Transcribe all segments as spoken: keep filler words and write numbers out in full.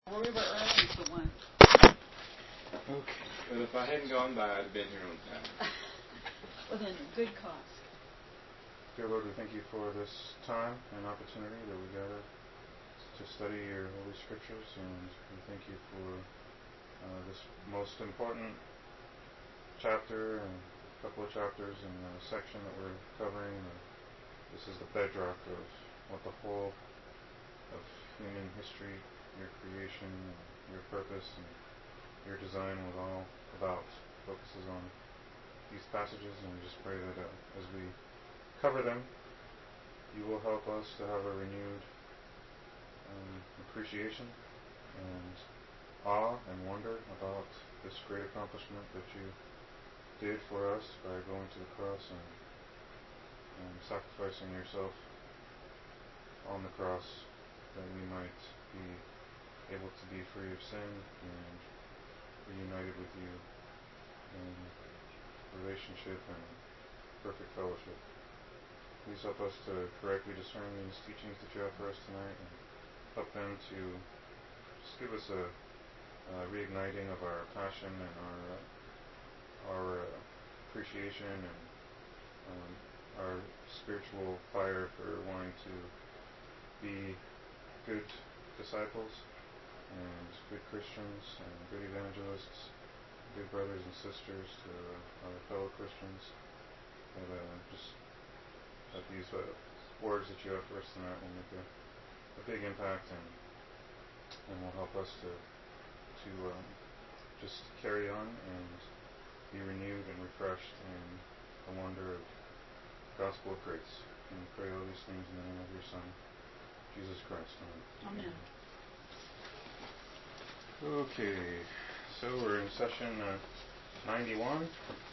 We were early for one. Okay. Well, if I hadn't gone by, I'd have been here on time. Well, then, good cause. Dear Lord, we thank you for this time and opportunity that we gather to study your Holy Scriptures, and we thank you for uh, this most important chapter and a couple of chapters in the section that we're covering. Uh, this is the bedrock of what the whole of human history, your creation, your purpose, and your design was all about. Focuses on these passages, and we just pray that uh, as we cover them, you will help us to have a renewed um, appreciation and awe and wonder about this great accomplishment that you did for us by going to the cross and, and sacrificing yourself on the cross, that we might be able to be free of sin and reunited with you in relationship and perfect fellowship. Please help us to correctly discern these teachings that you have for us tonight, and help them to just give us a uh, reigniting of our passion and our uh, our uh, appreciation and um, our spiritual fire for wanting to be good disciples and good Christians and good evangelists, good brothers and sisters to uh, our fellow Christians. That uh, just that these uh, words that you have for us tonight will make a, a big impact and and will help us to to um, just carry on and be renewed and refreshed in the wonder of the gospel of grace. And we pray all these things in the name of your Son, Jesus Christ. Amen. Amen. Okay, so we're in session uh, ninety-one.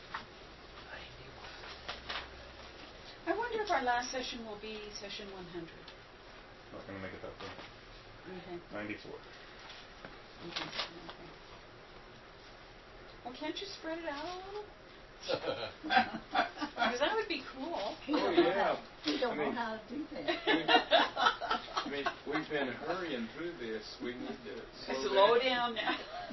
I wonder if our last session will be session one hundred. Not going to make it that far. Okay. ninety-four. Okay. Okay. Well, can't you spread it out a little? Because that would be cool. Oh, yeah. We don't I mean, know how to do that. I mean, we've been hurrying through this. We need to slow, Slow down now.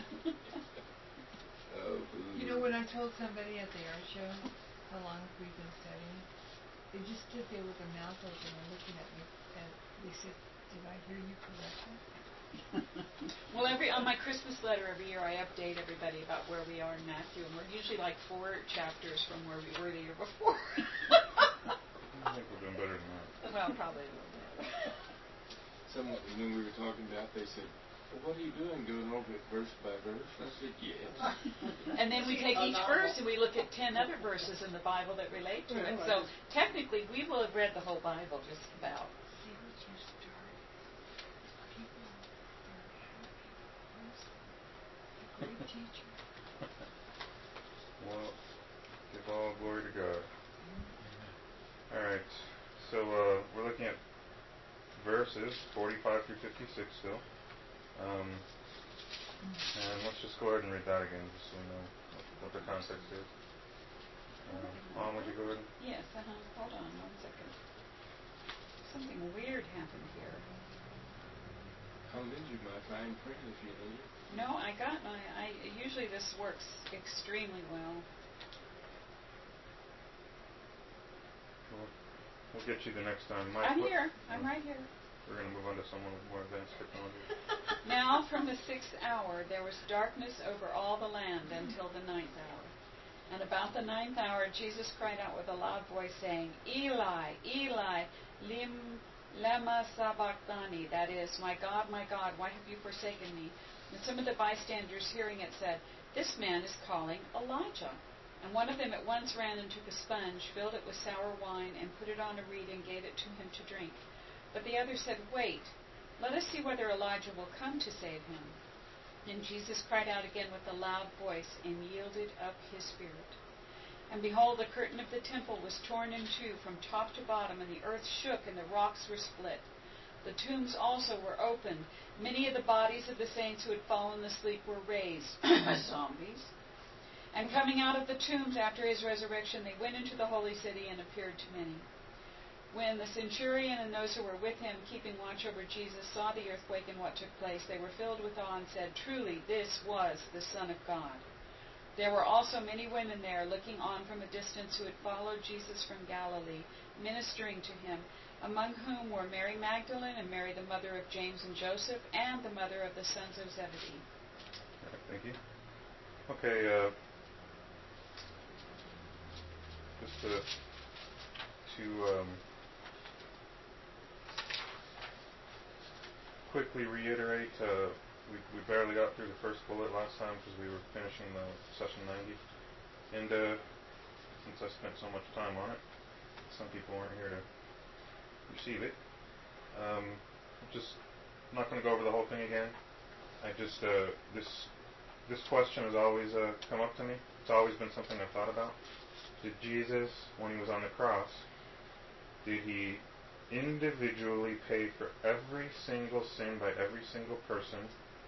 Oh, You know, when I told somebody at the art show how long we've been studying, they just stood there with their mouth open and looking at me, and they said, "Did I hear you correctly?" Well, every on my Christmas letter every year, I update everybody about where we are in Matthew, and we're usually like four chapters from where we were the year before. I think we're doing better than that. Well, probably a little bit. Someone, when we were talking about, they said, "Well, what are you doing, going over it verse by verse?" I said, "Yes." And then we take each verse and we look at ten other verses in the Bible that relate to it. So technically, we will have read the whole Bible just about. They were just started. People are happy with a great teacher. Well, give all glory to God. Alright, so uh, we're looking at verses forty-five through fifty-six still. Um, and let's just go ahead and read that again, just so you know what the context is. Uh, Mom, would you go ahead? Yes, uh-huh. Hold on one second. Something weird happened here. I'll lend you my fine print if you need it. No, I got my, I, usually this works extremely well. We'll, we'll get you the next time. Mike, I'm what- here. I'm uh, right here. We're going to move on to someone with more advanced technology. Now from the sixth hour there was darkness over all the land until the ninth hour. And about the ninth hour Jesus cried out with a loud voice, saying, Eli, Eli, lim, lema sabachthani, that is, my God, my God, why have you forsaken me? And some of the bystanders hearing it said, This man is calling Elijah. And one of them at once ran and took a sponge, filled it with sour wine, and put it on a reed and gave it to him to drink. But the other said, Wait, let us see whether Elijah will come to save him. Then Jesus cried out again with a loud voice and yielded up his spirit. And behold, the curtain of the temple was torn in two from top to bottom, and the earth shook, and the rocks were split. The tombs also were opened. Many of the bodies of the saints who had fallen asleep were raised. Zombies. And coming out of the tombs after his resurrection, they went into the holy city and appeared to many. When the centurion and those who were with him, keeping watch over Jesus, saw the earthquake and what took place, they were filled with awe and said, "Truly, this was the Son of God." There were also many women there, looking on from a distance, who had followed Jesus from Galilee, ministering to him, among whom were Mary Magdalene and Mary, the mother of James and Joseph, and the mother of the sons of Zebedee. Right, thank you. Okay, uh, just to, to um, quickly reiterate, uh, we, we barely got through the first bullet last time because we were finishing the session ninety. And uh, since I spent so much time on it, some people weren't here to receive it. Um, just I'm not going to go over the whole thing again. I just uh, this this question has always uh, come up to me. It's always been something I've thought about. Did Jesus, when he was on the cross, did he individually pay for every single sin by every single person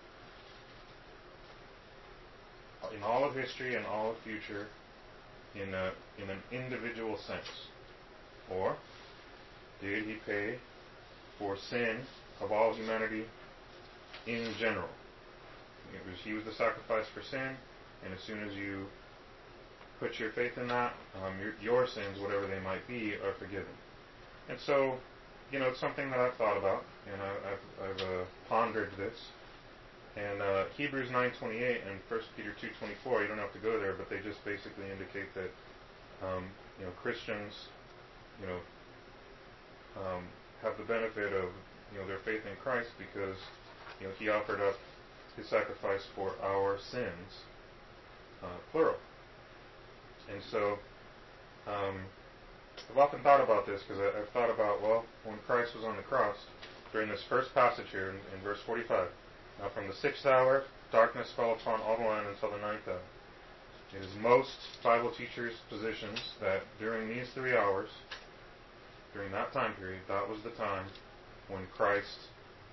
in all of history and all of future in a, in an individual sense? Or did he pay for sin of all humanity in general? It was, he was the sacrifice for sin, and as soon as you put your faith in that, um, your, your sins, whatever they might be, are forgiven. And so, you know, it's something that I've thought about, and I, I've, I've uh, pondered this. And uh, Hebrews nine twenty-eight and First Peter two twenty-four, you don't have to go there, but they just basically indicate that, um, you know, Christians, you know, um, have the benefit of, you know, their faith in Christ because, you know, he offered up his sacrifice for our sins, uh, plural. And so, um, I've often thought about this because I've thought about, well, when Christ was on the cross, during this first passage here in, in verse forty-five, now from the sixth hour, darkness fell upon all the land until the ninth hour. It is most Bible teachers' positions that during these three hours, during that time period, that was the time when Christ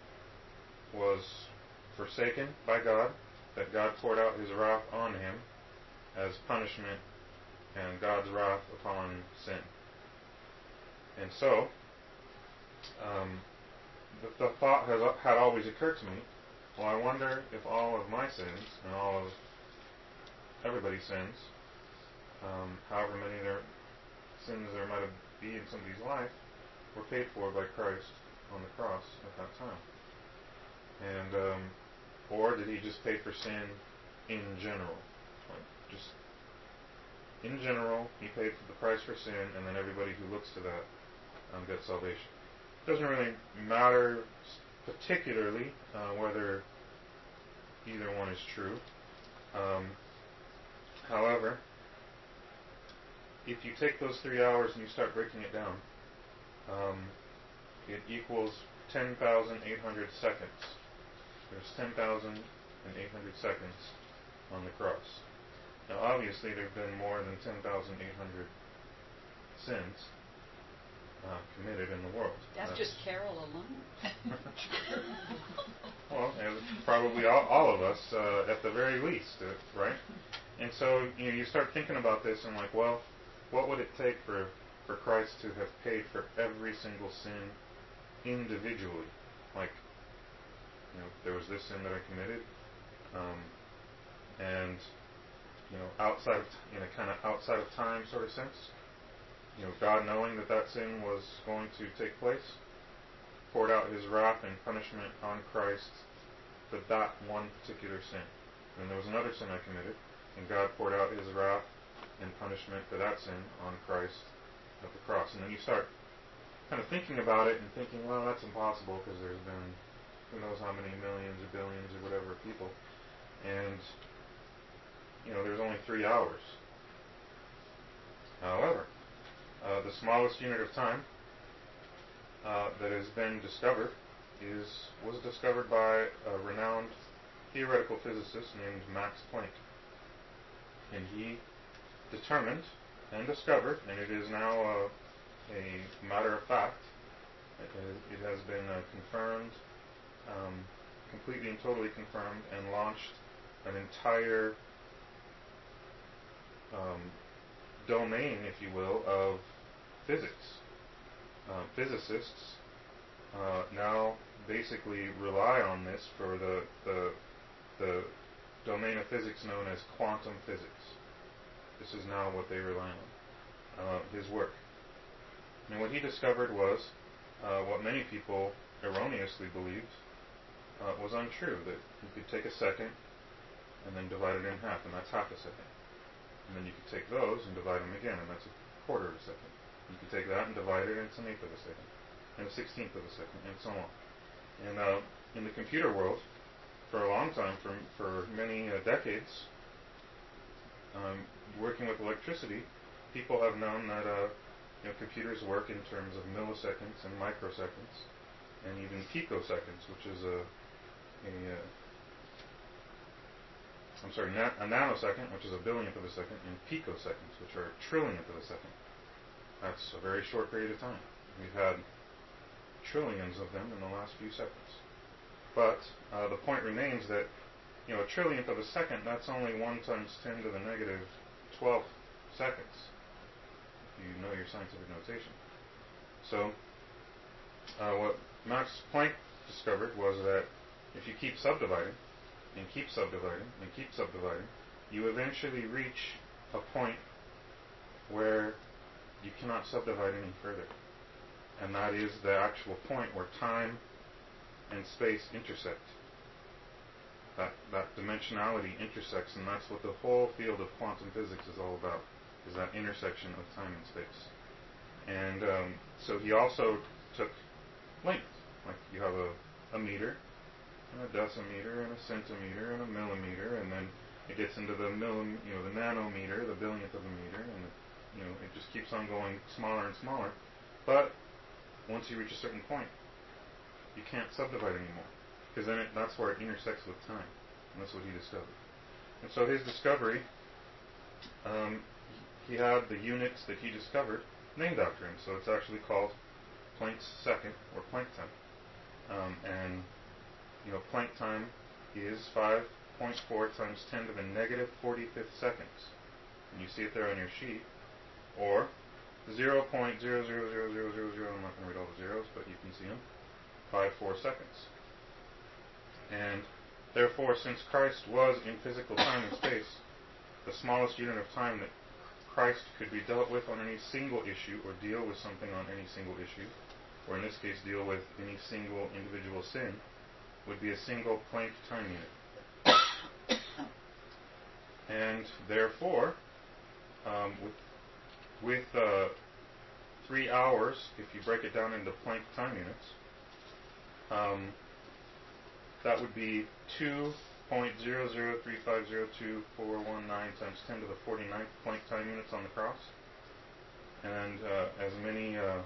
was forsaken by God, that God poured out his wrath on him as punishment and God's wrath upon sin. And so, um, the, the thought has had always occurred to me, well, I wonder if all of my sins and all of everybody's sins, um, however many there sins there might be in somebody's life, were paid for by Christ on the cross at that time. And um, or did he just pay for sin in general? Like just in general, he paid for the price for sin, and then everybody who looks to that um, gets salvation. It doesn't really matter particularly uh, whether either one is true. Um, however, if you take those three hours and you start breaking it down, um, it equals ten thousand eight hundred seconds. There's ten thousand eight hundred seconds on the cross. Now, obviously, there have been more than ten thousand eight hundred sins uh, committed in the world. That's uh, just Carol alone. Well, probably all, all of us, uh, at the very least, uh, right? And so, you know, you start thinking about this and like, well, what would it take for, for Christ to have paid for every single sin individually? Like, you know, there was this sin that I committed, um, and, you know, outside of, in a kind of outside of time sort of sense, you know, God knowing that that sin was going to take place, poured out his wrath and punishment on Christ for that one particular sin. And there was another sin I committed, and God poured out his wrath and punishment for that sin on Christ at the cross. And then you start kind of thinking about it and thinking, well, that's impossible because there's been who knows how many millions or billions or whatever people. And, you know, there's only three hours. However, uh, the smallest unit of time uh, that has been discovered is was discovered by a renowned theoretical physicist named Max Planck. And he determined and discovered, and it is now uh, a matter of fact, it, it has been uh, confirmed, um, completely and totally confirmed, and launched an entire um, domain, if you will, of physics uh, physicists uh, now basically rely on this for the, the the domain of physics known as quantum physics. This is now what they rely on, uh, his work. And what he discovered was uh, what many people erroneously believed uh, was untrue, that you could take a second and then divide it in half, and that's half a second. And then you could take those and divide them again, and that's a quarter of a second. You could take that and divide it, and it's an eighth of a second, and a sixteenth of a second, and so on. And uh, in the computer world, for a long time, for for many uh, decades, um, working with electricity, people have known that uh, you know, computers work in terms of milliseconds and microseconds, and even picoseconds, which is a, a uh, I'm sorry, na- a nanosecond, which is a billionth of a second, and picoseconds, which are a trillionth of a second. That's a very short period of time. We've had trillions of them in the last few seconds. But uh, the point remains that, you know, a trillionth of a second, that's only one times ten to the negative twelfth seconds, if you know your scientific notation. So, uh, what Max Planck discovered was that if you keep subdividing, and keep subdividing, and keep subdividing, you eventually reach a point where you cannot subdivide any further. And that is the actual point where time and space intersect. That, that dimensionality intersects, and that's what the whole field of quantum physics is all about, is that intersection of time and space. And um, so he also took length. Like you have a, a meter, and a decimeter, and a centimeter, and a millimeter, and then it gets into the millim, you know, the nanometer, the billionth of a meter, and you know, it just keeps on going smaller and smaller. But once you reach a certain point, you can't subdivide anymore, because then it, that's where it intersects with time, and that's what he discovered. And so his discovery, um, he had the units that he discovered named after him. So it's actually called Planck's second, or Planck time. Um, and you know, Planck time is five point four times ten to the negative forty-fifth seconds. And you see it there on your sheet. Or zero point zero zero zero zero zero zero, I'm not going to read all the zeros, but you can see them, five four seconds. And therefore, since Christ was in physical time and space, the smallest unit of time that Christ could be dealt with on any single issue, or deal with something on any single issue, or in this case deal with any single individual sin, would be a single Planck time unit. And therefore, um, with, with uh, three hours, if you break it down into Planck time units, um, that would be two point zero zero three five zero two four one nine times ten to the forty-ninth Planck time units on the cross. And uh, as many uh,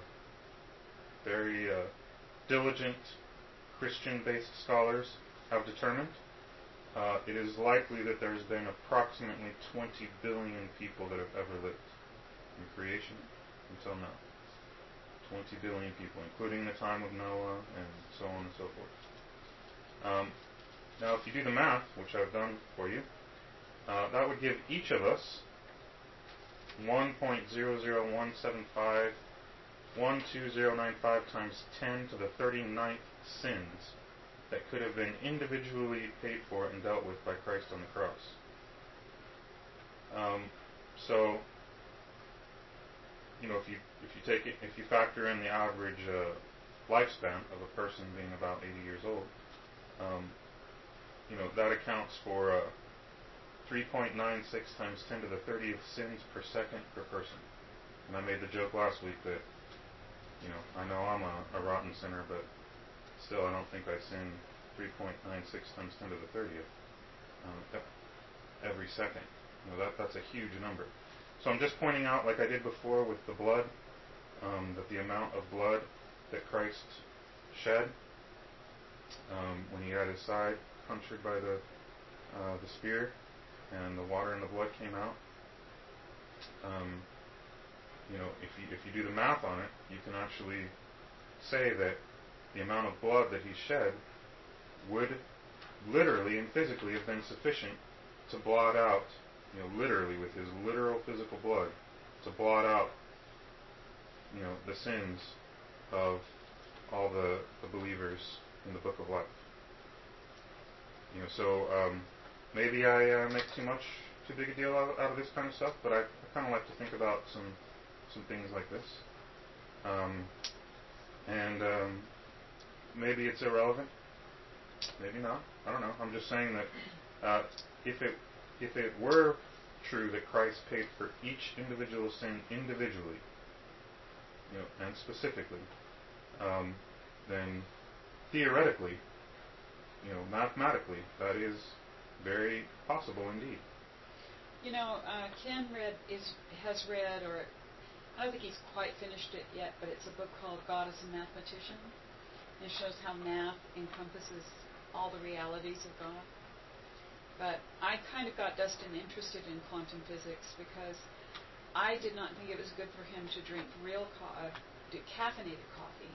very uh, diligent Christian-based scholars have determined, uh, it is likely that there's been approximately twenty billion people that have ever lived from creation until now. twenty billion people, including the time of Noah and so on and so forth. Um, now, if you do the math, which I've done for you, uh, that would give each of us one point zero zero one seven five one two zero nine five times ten to the thirty-ninth sins that could have been individually paid for and dealt with by Christ on the cross. Um, so, you know, if you if you take it, if you factor in the average uh, lifespan of a person being about eighty years old, um, you know, that accounts for uh, three point nine six times ten to the thirtieth sins per second per person. And I made the joke last week that, you know, I know I'm a, a rotten sinner, but still I don't think I sin three point nine six times ten to the thirtieth um, every second. You know, that that's a huge number. So I'm just pointing out, like I did before with the blood, um, that the amount of blood that Christ shed um, when he had his side punctured by the uh, the spear, and the water and the blood came out. Um, you know, if you if you do the math on it, you can actually say that the amount of blood that he shed would literally and physically have been sufficient to blot out, you know, literally with his literal physical blood, to blot out, you know, the sins of all the, the believers in the book of life. You know, so um, maybe I uh, make too much, too big a deal out, out of this kind of stuff, but I, I kind of like to think about some some things like this. Um, and um, maybe it's irrelevant, maybe not. I don't know. I'm just saying that uh, if it if it were true that Christ paid for each individual sin individually, you know, and specifically, um, then theoretically, you know, mathematically, that is very possible indeed. You know, uh, Ken read is has read, or I don't think he's quite finished it yet, but it's a book called God as a Mathematician. And it shows how math encompasses all the realities of God. But I kind of got Dustin interested in quantum physics because I did not think it was good for him to drink real co- uh, caffeinated coffee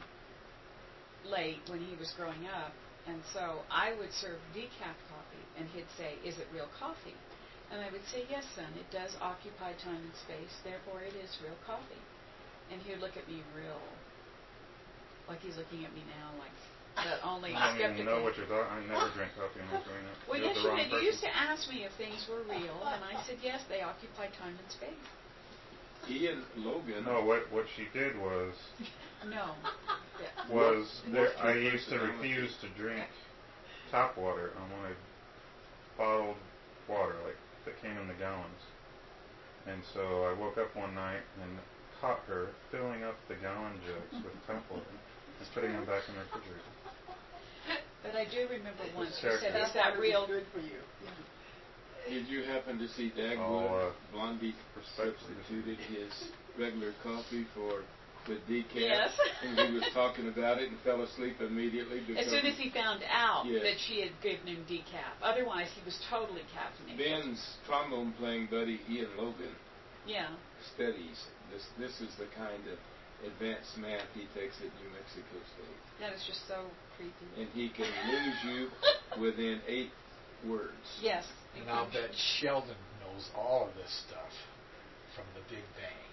late when he was growing up. And so I would serve decaf coffee, and he'd say, "Is it real coffee?" And I would say, "Yes, son, it does occupy time and space, therefore it is real coffee." And he would look at me real, like he's looking at me now, like that only I don't even skeptical. know what you're talking. I never drank coffee when I was growing up. Well, You're yes, the you wrong did. You person. used to ask me if things were real, and I said, yes, they occupy time and space. Ian Logan. No, what what she did was No. Yeah. was there, What- I used to refuse to drink tap water. I wanted bottled water, like that came in the gallons. And so I woke up one night and caught her filling up the gallon jugs with tap water and putting them back in the refrigerator. But I do remember once you Character. said, is that real? Good for you. Did you happen to see Dagwood? Oh, uh, Blondie respectfully substituted his regular coffee for with decaf. Yes. And he was talking about it and fell asleep immediately. As soon as he found out Yes. that she had given him decaf. Otherwise, he was totally caffeinated. Ben's trombone playing buddy Ian Logan Yeah. studies. This this is the kind of advanced math he takes at New Mexico State. That is just so creepy. And he can lose you within eight words. Yes. And I'll bet Sheldon knows all of this stuff from the Big Bang.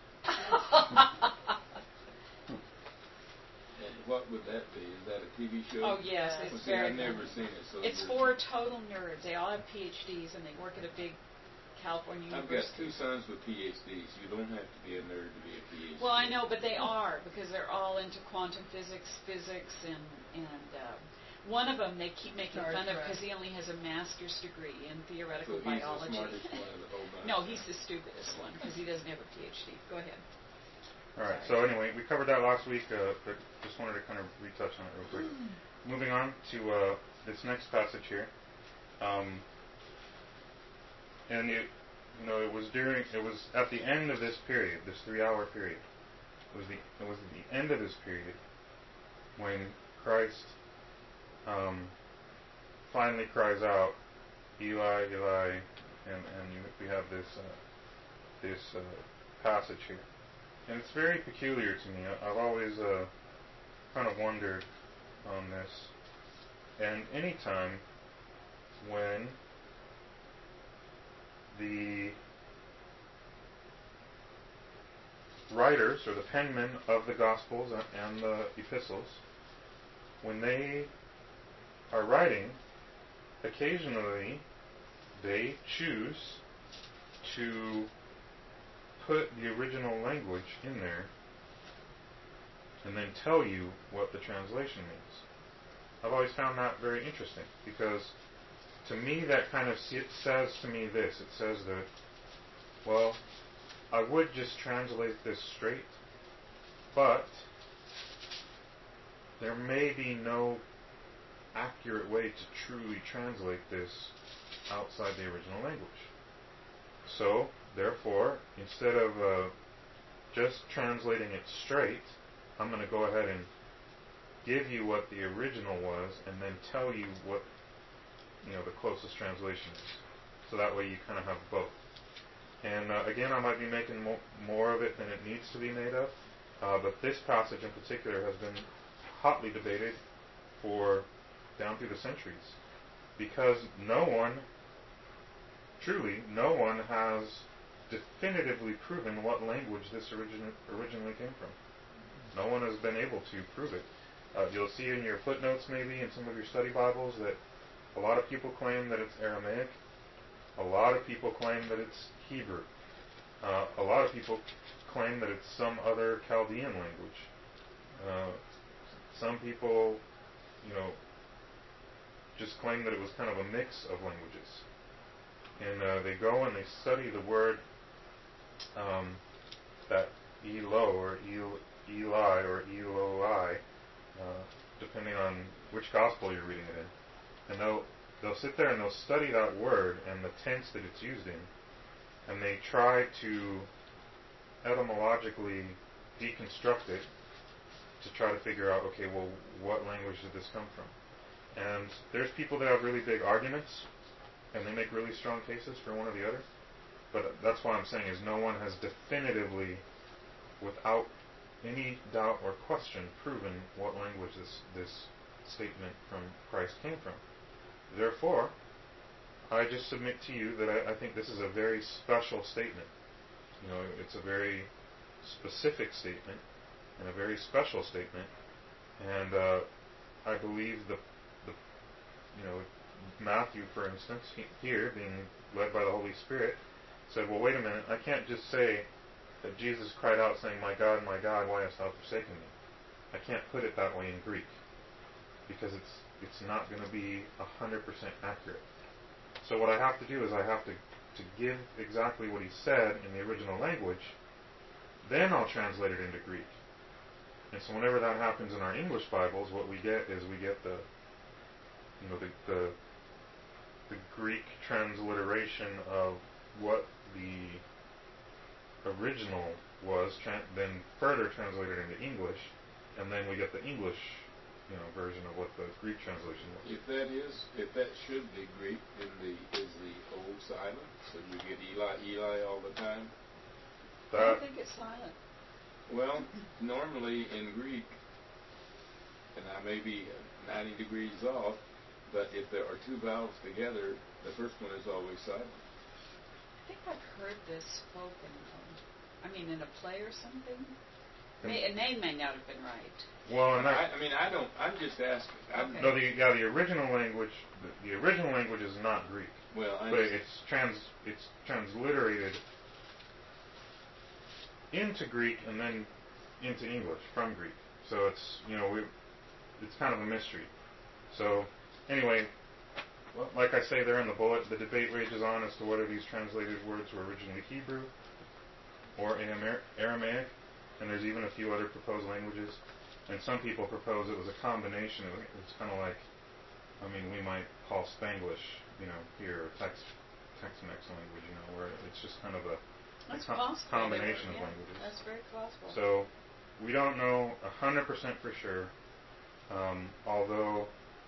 And what would that be? Is that a T V show? Oh, yes. Well, It's see, very I've never good. seen it. So It's you're- for total nerds. They all have P H Ds, and they work at a big California I've got university. two sons with P H Ds. You don't have to be a nerd to be a P H D. Well, I know, but they are, because they're all into quantum physics, physics, and and uh, one of them they keep making Star fun of Trek. because he only has a master's degree in So theoretical he's biology. the smartest one of the whole bunch. No, he's the stupidest one because he doesn't have a P H D. Go ahead. All right. So anyway, we covered that last week, uh, but just wanted to kind of retouch on it real quick. Moving on to uh, this next passage here, um, and it, you know, it was during, it was at the end of this period, this three-hour period. It was the, it was the end of this period when Christ um, finally cries out, "Eli, Eli," and and you, we have this uh, this uh, passage here. And it's very peculiar to me. I, I've always uh, kind of wondered on this. And any time when the writers or the penmen of the Gospels and the epistles, when they are writing, occasionally they choose to put the original language in there and then tell you what the translation means. I've always found that very interesting because to me that kind of it says to me this. It says that, well, I would just translate this straight, but there may be no accurate way to truly translate this outside the original language. So, therefore, instead of uh, just translating it straight, I'm going to go ahead and give you what the original was and then tell you what, you know, the closest translation is. So that way you kind of have both. And uh, again, I might be making mo- more of it than it needs to be made of, uh, but this passage in particular has been hotly debated for down through the centuries because no one, truly, no one has definitively proven what language this origin- originally came from. No one has been able to prove it. Uh, you'll see in your footnotes, maybe, in some of your study Bibles, that a lot of people claim that it's Aramaic. A lot of people claim that it's Hebrew. Uh, a lot of people claim that it's some other Chaldean language. Uh, some people, you know, just claim that it was kind of a mix of languages. And uh, they go and they study the word um, that Elo or El, Eli or Eloi, uh, depending on which gospel you're reading it in. And they'll, they'll sit there and they'll study that word and the tense that it's used in. And they try to etymologically deconstruct it to try to figure out, okay, well, what language did this come from? And there's people that have really big arguments, and they make really strong cases for one or the other. But that's what I'm saying is no one has definitively, without any doubt or question, proven what language this, this statement from Christ came from. Therefore, I just submit to you that I, I think this is a very special statement. You know, it's a very specific statement and a very special statement. And uh, I believe the, the, you know, Matthew, for instance, he, here, being led by the Holy Spirit, said, well, wait a minute, I can't just say that Jesus cried out saying, my God, my God, why hast thou forsaken me? I can't put it that way in Greek, because it's it's not going to be one hundred percent accurate. So what I have to do is I have to, to give exactly what he said in the original language, then I'll translate it into Greek. And so whenever that happens in our English Bibles, what we get is we get the, you know, the the, the Greek transliteration of what the original was, tra- then further translated into English, and then we get the English, you know, version of what the Greek translation was. If that is, if that should be Greek, then the is the old silent, so you get Eli, Eli all the time. I That, don't think it's silent. Well, normally in Greek, and I may be ninety degrees off, but if there are two vowels together, the first one is always silent. I think I've heard this spoken, um, I mean, in a play or something. May, a name may not have been right. well, and that, I, I mean, I don't. I'm just asking. I'm, Okay. no, the yeah, the original language, the, the original language is not Greek, Well, I but it's trans, it's transliterated into Greek and then into English from Greek. So it's, you know, we, it's kind of a mystery. So anyway, well, like I say there in the bullet, the debate rages on as to whether these translated words were originally Hebrew or in Amer- Aramaic, and there's even a few other proposed languages. And some people propose it was a combination. Of, it's kind of like, I mean, we might call Spanglish, you know, here, or Tex, Tex-Mex language, you know, where it's just kind of a, a That's co- possible. combination They of were- yeah, languages. That's very possible. So we don't know one hundred percent for sure, um, although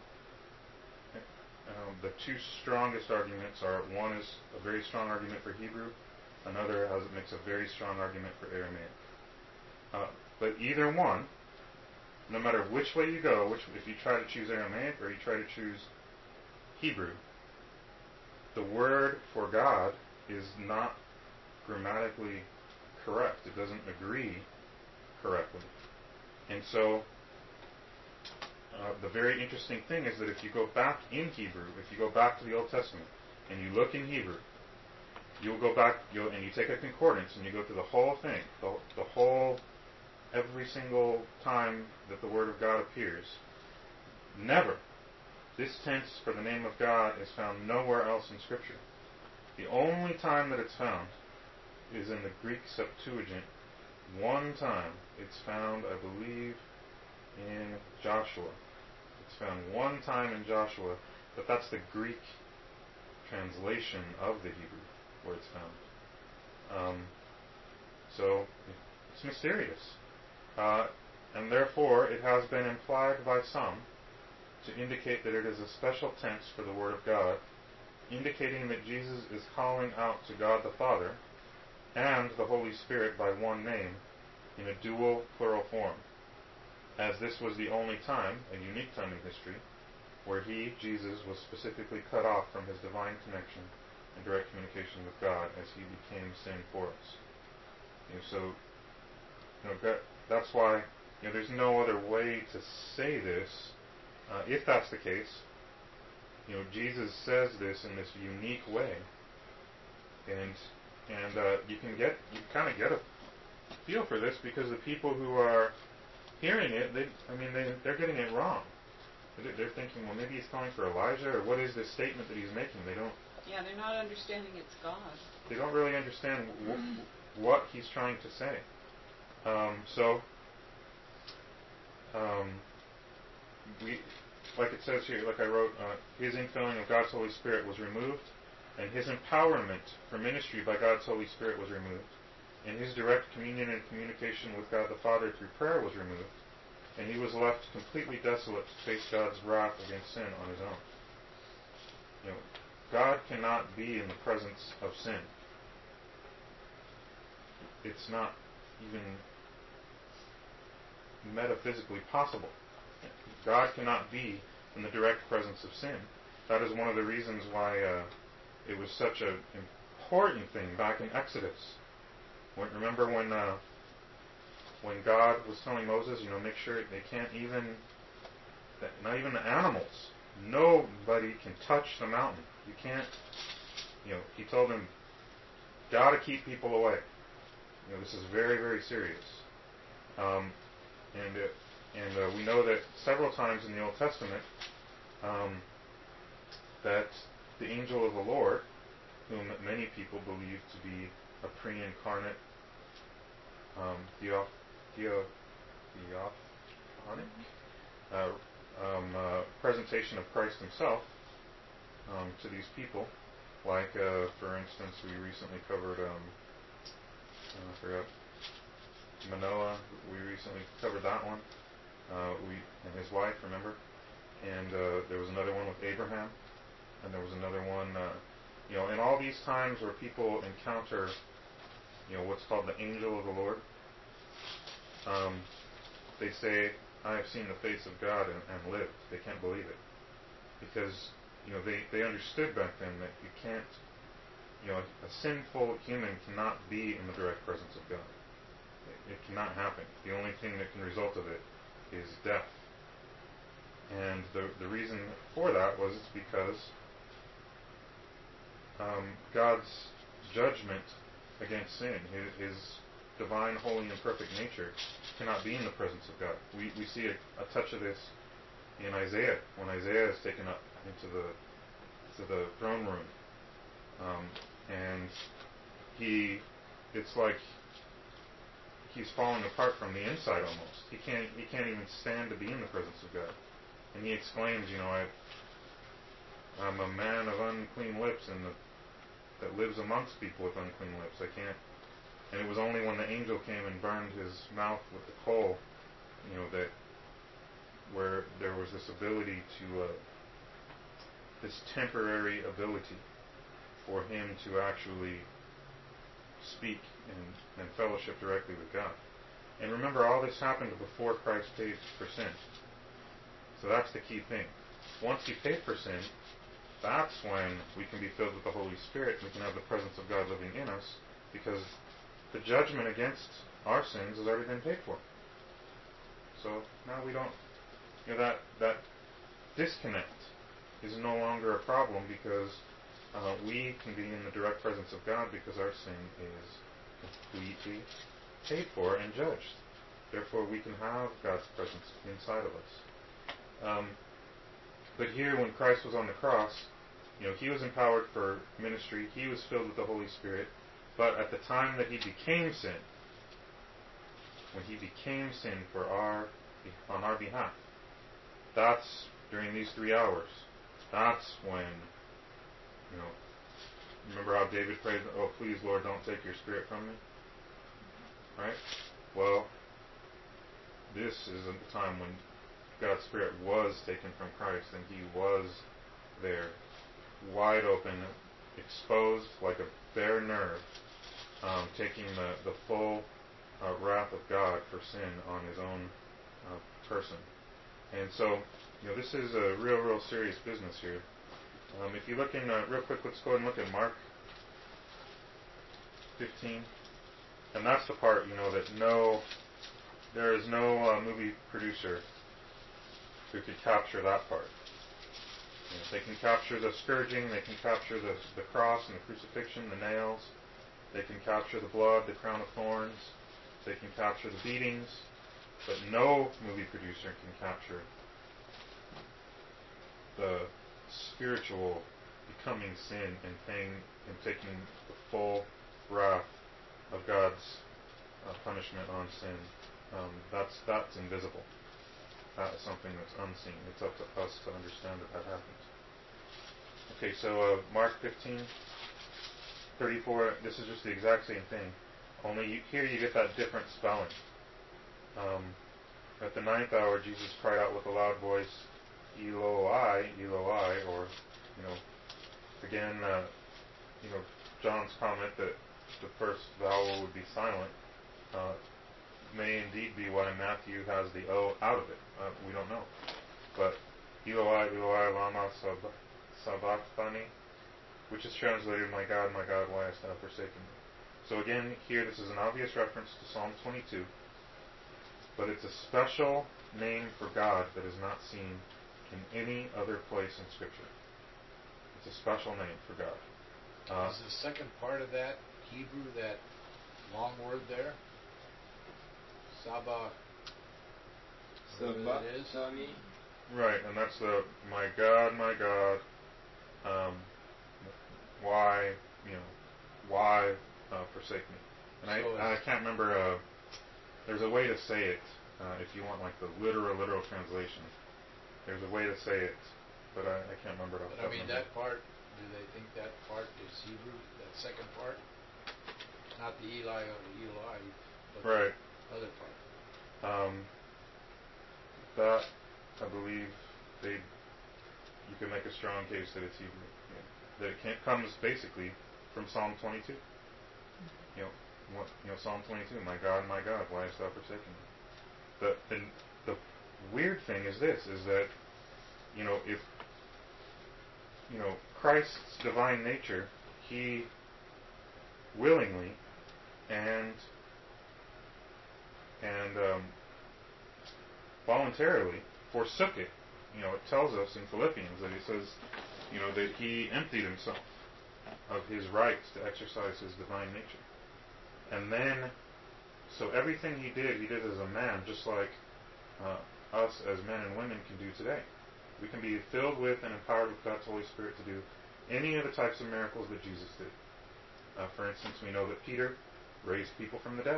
um, the two strongest arguments are, one is a very strong argument for Hebrew, another has makes a very strong argument for Aramaic. Uh, but either one, no matter which way you go, which if you try to choose Aramaic or you try to choose Hebrew, the word for God is not grammatically correct. It doesn't agree correctly. And so uh, the very interesting thing is that if you go back in Hebrew, if you go back to the Old Testament and you look in Hebrew, you'll go back you'll, and you take a concordance and you go through the whole thing, the, the whole, every single time that the Word of God appears. Never. This tense for the name of God is found nowhere else in Scripture. The only time that it's found is in the Greek Septuagint. One time it's found, I believe, in Joshua. It's found one time in Joshua, but that's the Greek translation of the Hebrew where it's found. Um, so it's mysterious. Uh, and therefore it has been implied by some to indicate that it is a special tense for the Word of God, indicating that Jesus is calling out to God the Father and the Holy Spirit by one name in a dual plural form, as this was the only time, a unique time in history, where he, Jesus, was specifically cut off from his divine connection and direct communication with God as he became sin for us. You know, so, you know, that, that's why you know, there's no other way to say this. Uh, if that's the case, you know, Jesus says this in this unique way, and and uh, you can get you kind of get a feel for this because the people who are hearing it, they, I mean, they they're getting it wrong. They're thinking, well, maybe he's calling for Elijah, or what is this statement that he's making? They don't. Yeah, they're not understanding it's God. They don't really understand w- what he's trying to say. Um, so, um, we, like it says here, like I wrote, uh, his infilling of God's Holy Spirit was removed, and his empowerment for ministry by God's Holy Spirit was removed, and his direct communion and communication with God the Father through prayer was removed, and he was left completely desolate to face God's wrath against sin on his own. You know, God cannot be in the presence of sin. It's not even metaphysically possible. God cannot be in the direct presence of sin. That is one of the reasons why uh, it was such an important thing back in Exodus. When, remember when uh, when God was telling Moses, you know, make sure they can't even, not even the animals, nobody can touch the mountain. You can't, you know, he told them, got to keep people away. You know, this is very, very serious. Um, and uh, and uh, we know that several times in the Old Testament um, that the angel of the Lord, whom many people believe to be a pre-incarnate um, theo, theo, theophanic uh, um, uh, presentation of Christ himself um, to these people, like, uh, for instance, we recently covered, um, I forgot, Manoah. We recently covered that one. Uh, we and his wife, remember? And uh, there was another one with Abraham, and there was another one, uh, you know, in all these times where people encounter, you know, what's called the angel of the Lord, um, they say, I have seen the face of God and, and lived. They can't believe it. Because, you know, they, they understood back then that you can't, you know, a sinful human cannot be in the direct presence of God. It, it cannot happen. The only thing that can result of it is death. And the the reason for that was it's because um, God's judgment against sin, his, his divine, holy, and perfect nature, cannot be in the presence of God. We we see a, a touch of this in Isaiah, when Isaiah is taken up into the to the throne room, um, and he, it's like he's falling apart from the inside almost. He can't he can't even stand to be in the presence of God. And he exclaims, you know, I, I'm a man of unclean lips, and the, that lives amongst people with unclean lips. I can't. And it was only when the angel came and burned his mouth with the coal, you know, that where there was this ability to, uh, this temporary ability for him to actually speak and, and fellowship directly with God. And remember, all this happened before Christ paid for sin. So that's the key thing. Once he paid for sin, that's when we can be filled with the Holy Spirit. We can have the presence of God living in us, because the judgment against our sins has already been paid for. So now we don't, you know, that that disconnect is no longer a problem, because uh, we can be in the direct presence of God because our sin is completely paid for and judged. Therefore, we can have God's presence inside of us. Um, but here, when Christ was on the cross, you know, he was empowered for ministry. He was filled with the Holy Spirit. But at the time that he became sin, when he became sin for our, on our behalf, that's during these three hours. That's when, you know, remember how David prayed, oh, please, Lord, don't take your spirit from me? Right? Well, this is the time when God's Spirit was taken from Christ, and he was there, wide open, exposed like a bare nerve, um, taking the, the full uh, wrath of God for sin on his own uh, person. And so, you know, this is a real, real serious business here. Um, if you look in, uh, real quick, let's go ahead and look at Mark fifteen. And that's the part, you know, that no there is no uh, movie producer who could capture that part. You know, they can capture the scourging, they can capture the, the cross and the crucifixion, the nails. They can capture the blood, the crown of thorns. They can capture the beatings. But no movie producer can capture the spiritual becoming sin and paying and taking the full wrath of God's uh, punishment on sin. Um, that's that's invisible. That is something that's unseen. It's up to us to understand that that happens. Okay, so uh, Mark fifteen, thirty-four, this is just the exact same thing. Only you, here you get that different spelling. Um, at the ninth hour, Jesus cried out with a loud voice, Eloi, Eloi, or, you know, again, uh, you know, John's comment that the first vowel would be silent uh, may indeed be why Matthew has the O out of it. Uh, we don't know. But Eloi, Eloi, lama sab- sabachthani, which is translated, my God, my God, why hast thou forsaken me? So again, here this is an obvious reference to Psalm twenty-two, but it's a special name for God that is not seen in any other place in Scripture. It's a special name for God. Uh, is the second part of that Hebrew, that long word there? Sabah. Sabachthani. Right, and that's the, my God, my God, um, why, you know, why uh, forsake me? And So I, I can't remember, uh, there's a way to say it, uh, if you want like the literal, literal translation. There's a way to say it, but I, I can't remember it off the But top I mean, of my that head. part, do they think that part is Hebrew, that second part? Not the Eli or the Eli, but Right. the other part. Um, that, I believe, they, you can make a strong case that it's Hebrew. Yeah. That it can, comes basically from Psalm twenty-two. You know, what, you know, Psalm twenty-two, my God, my God, why hast thou forsaken me? The, the, the weird thing is this, is that, you know, if, you know, Christ's divine nature, he willingly and and um, voluntarily forsook it. You know, it tells us in Philippians that he says, you know, that he emptied himself of his rights to exercise his divine nature. And then, so everything he did, he did as a man, just like uh, us as men and women can do today. We can be filled with and empowered with God's Holy Spirit to do any of the types of miracles that Jesus did. Uh, for instance, we know that Peter raised people from the dead.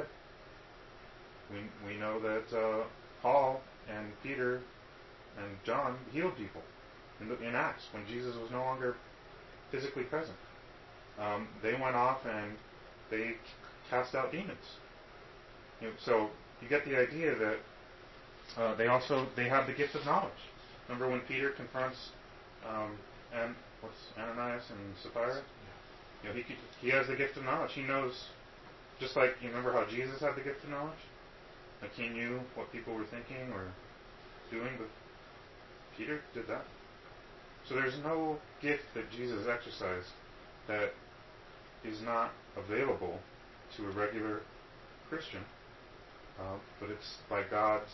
We we know that uh, Paul and Peter and John healed people in, the, in Acts when Jesus was no longer physically present. Um, they went off and they cast out demons. You know, so you get the idea that uh, they also they have the gift of knowledge. Remember when Peter confronts um, and what's Ananias and Sapphira? You know, he he has the gift of knowledge. He knows, just like you remember how Jesus had the gift of knowledge. Like he knew what people were thinking or doing, but Peter did that. So there's no gift that Jesus exercised that is not available to a regular Christian, uh, but it's by God's,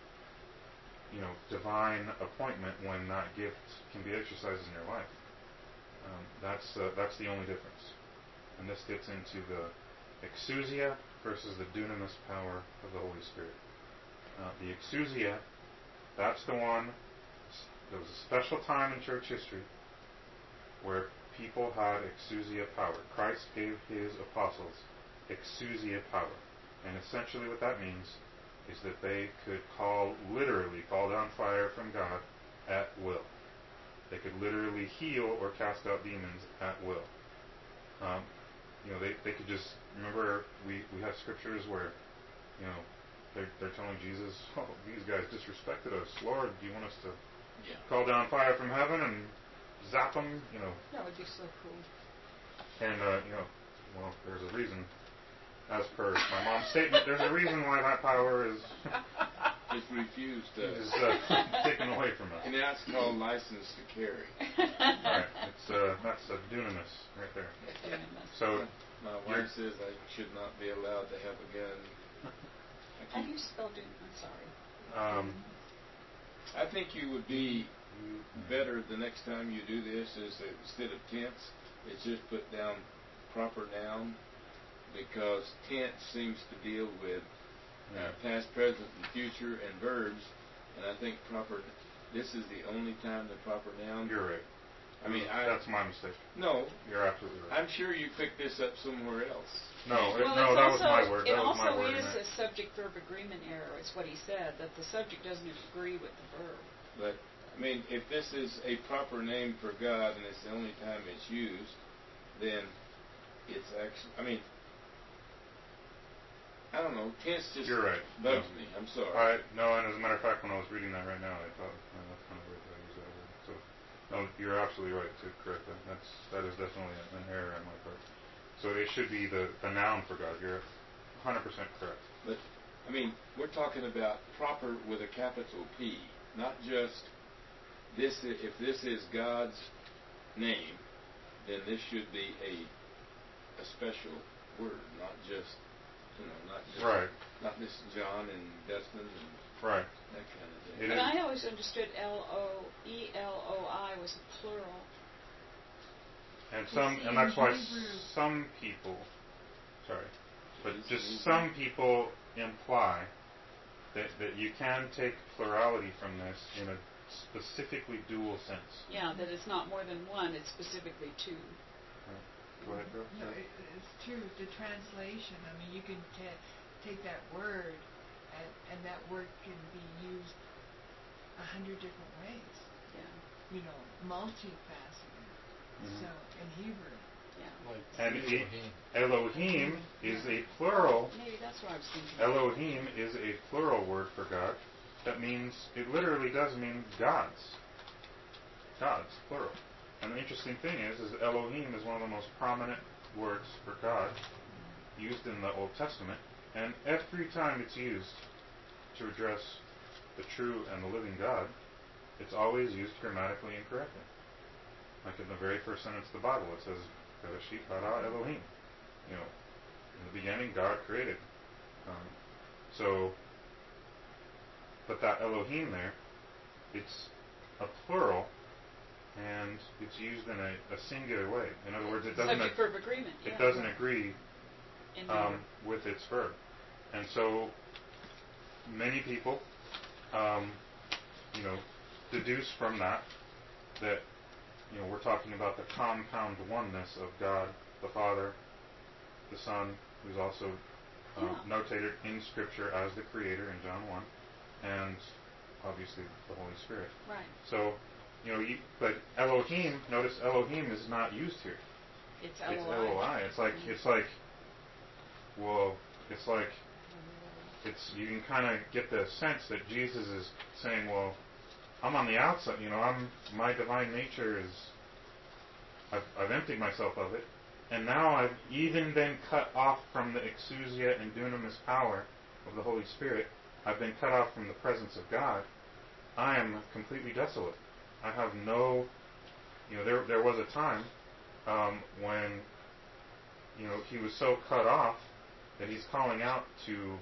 you know, divine appointment when that gift can be exercised in your life. Um, that's uh, that's the only difference, and this gets into the exousia versus the dunamis power of the Holy Spirit. Uh, the exousia, that's the one. There was a special time in church history where people had exousia power. Christ gave his apostles exousia power, and essentially what that means is that they could call, literally call down fire from God at will. They could literally heal or cast out demons at will. Um, you know, they, they could just, remember we, we have scriptures where, you know, they're, they're telling Jesus, oh, these guys disrespected us. Lord, do you want us to Yeah. call down fire from heaven and zap them? You know. That would be so cool. And, uh, you know, well, there's a reason, as per my mom's statement, there's a reason why that power is It's refused. Uh, is uh, taken away from us. and that's called license to carry. Right. It's uh, that's a dunamis right there. So My You're- wife says I should not be allowed to have a gun. How do you spell Doom? I'm sorry. Um, I think you would be better the next time you do this is that instead of tense, it's just put down proper noun, because tense seems to deal with uh, past, present, and future, and verbs, and I think proper. This is the only time the proper noun. You're right. I mean, I, that's my mistake. No, you're absolutely right. I'm sure you picked this up somewhere else. No, it, well, no, that also, was my word. It that was also my word is in a subject-verb agreement error, is what he said, that the subject doesn't agree with the verb. But, I mean, if this is a proper name for God and it's the only time it's used, then it's actually, I mean, I don't know, tense just You're right. bugs no. me. I'm sorry. I, no, and as a matter of fact, when I was reading that right now, I thought, oh, that's kind of weird that I use that word. So, no, you're absolutely right to correct that. That's, that is definitely an error on my part. So it should be the, the noun for God. You're one hundred percent correct. But, I mean, we're talking about proper with a capital P, not just this. If this is God's name, then this should be a a special word, not just, you know, not just, right. not this John and Dustin and right. that kind of thing. It but is. I always understood L O E L O I was a plural. And some, and that's why some people, sorry, but just some people imply that, that you can take plurality from this in a specifically dual sense. Yeah, that it's not more than one, it's specifically two. Right. Go ahead, Bill. No, it, it's true. The translation, I mean, you can ta take that word, and, and that word can be used a hundred different ways. Yeah. You know, multifaceted. Mm-hmm. So, in Hebrew. Yeah. Like And Elohim. Elohim is a plural. Maybe that's what I was thinking. Elohim is a plural word for God. That means, it literally does mean gods. Gods, plural. And the interesting thing is, is Elohim is one of the most prominent words for God used in the Old Testament. And every time it's used to address the true and the living God, it's always used grammatically incorrectly. Like in the very first sentence of the Bible, it says, Bereshit bara Elohim. You know, in the beginning, God created. Um, so, but that Elohim there, it's a plural, and it's used in a, a singular way. In other words, it doesn't Subject verb agreement. it yeah. doesn't agree In um, with its verb, and so many people, um, you know, deduce from that that, you know, we're talking about the compound oneness of God, the Father, the Son, who's also um, Yeah. notated in Scripture as the Creator in John one, and obviously the Holy Spirit. Right. So, you know, you, but Elohim, notice Elohim is not used here. It's It's L O I. L O I. It's like it's like, well, it's like it's you can kind of get the sense that Jesus is saying, well, I'm on the outside. You know, I'm my divine nature is. I've, I've emptied myself of it, and now I've even been cut off from the exousia and dunamis power of the Holy Spirit. I've been cut off from the presence of God. I am completely desolate. I have no, you know, there there was a time um, when, you know, he was so cut off that he's calling out to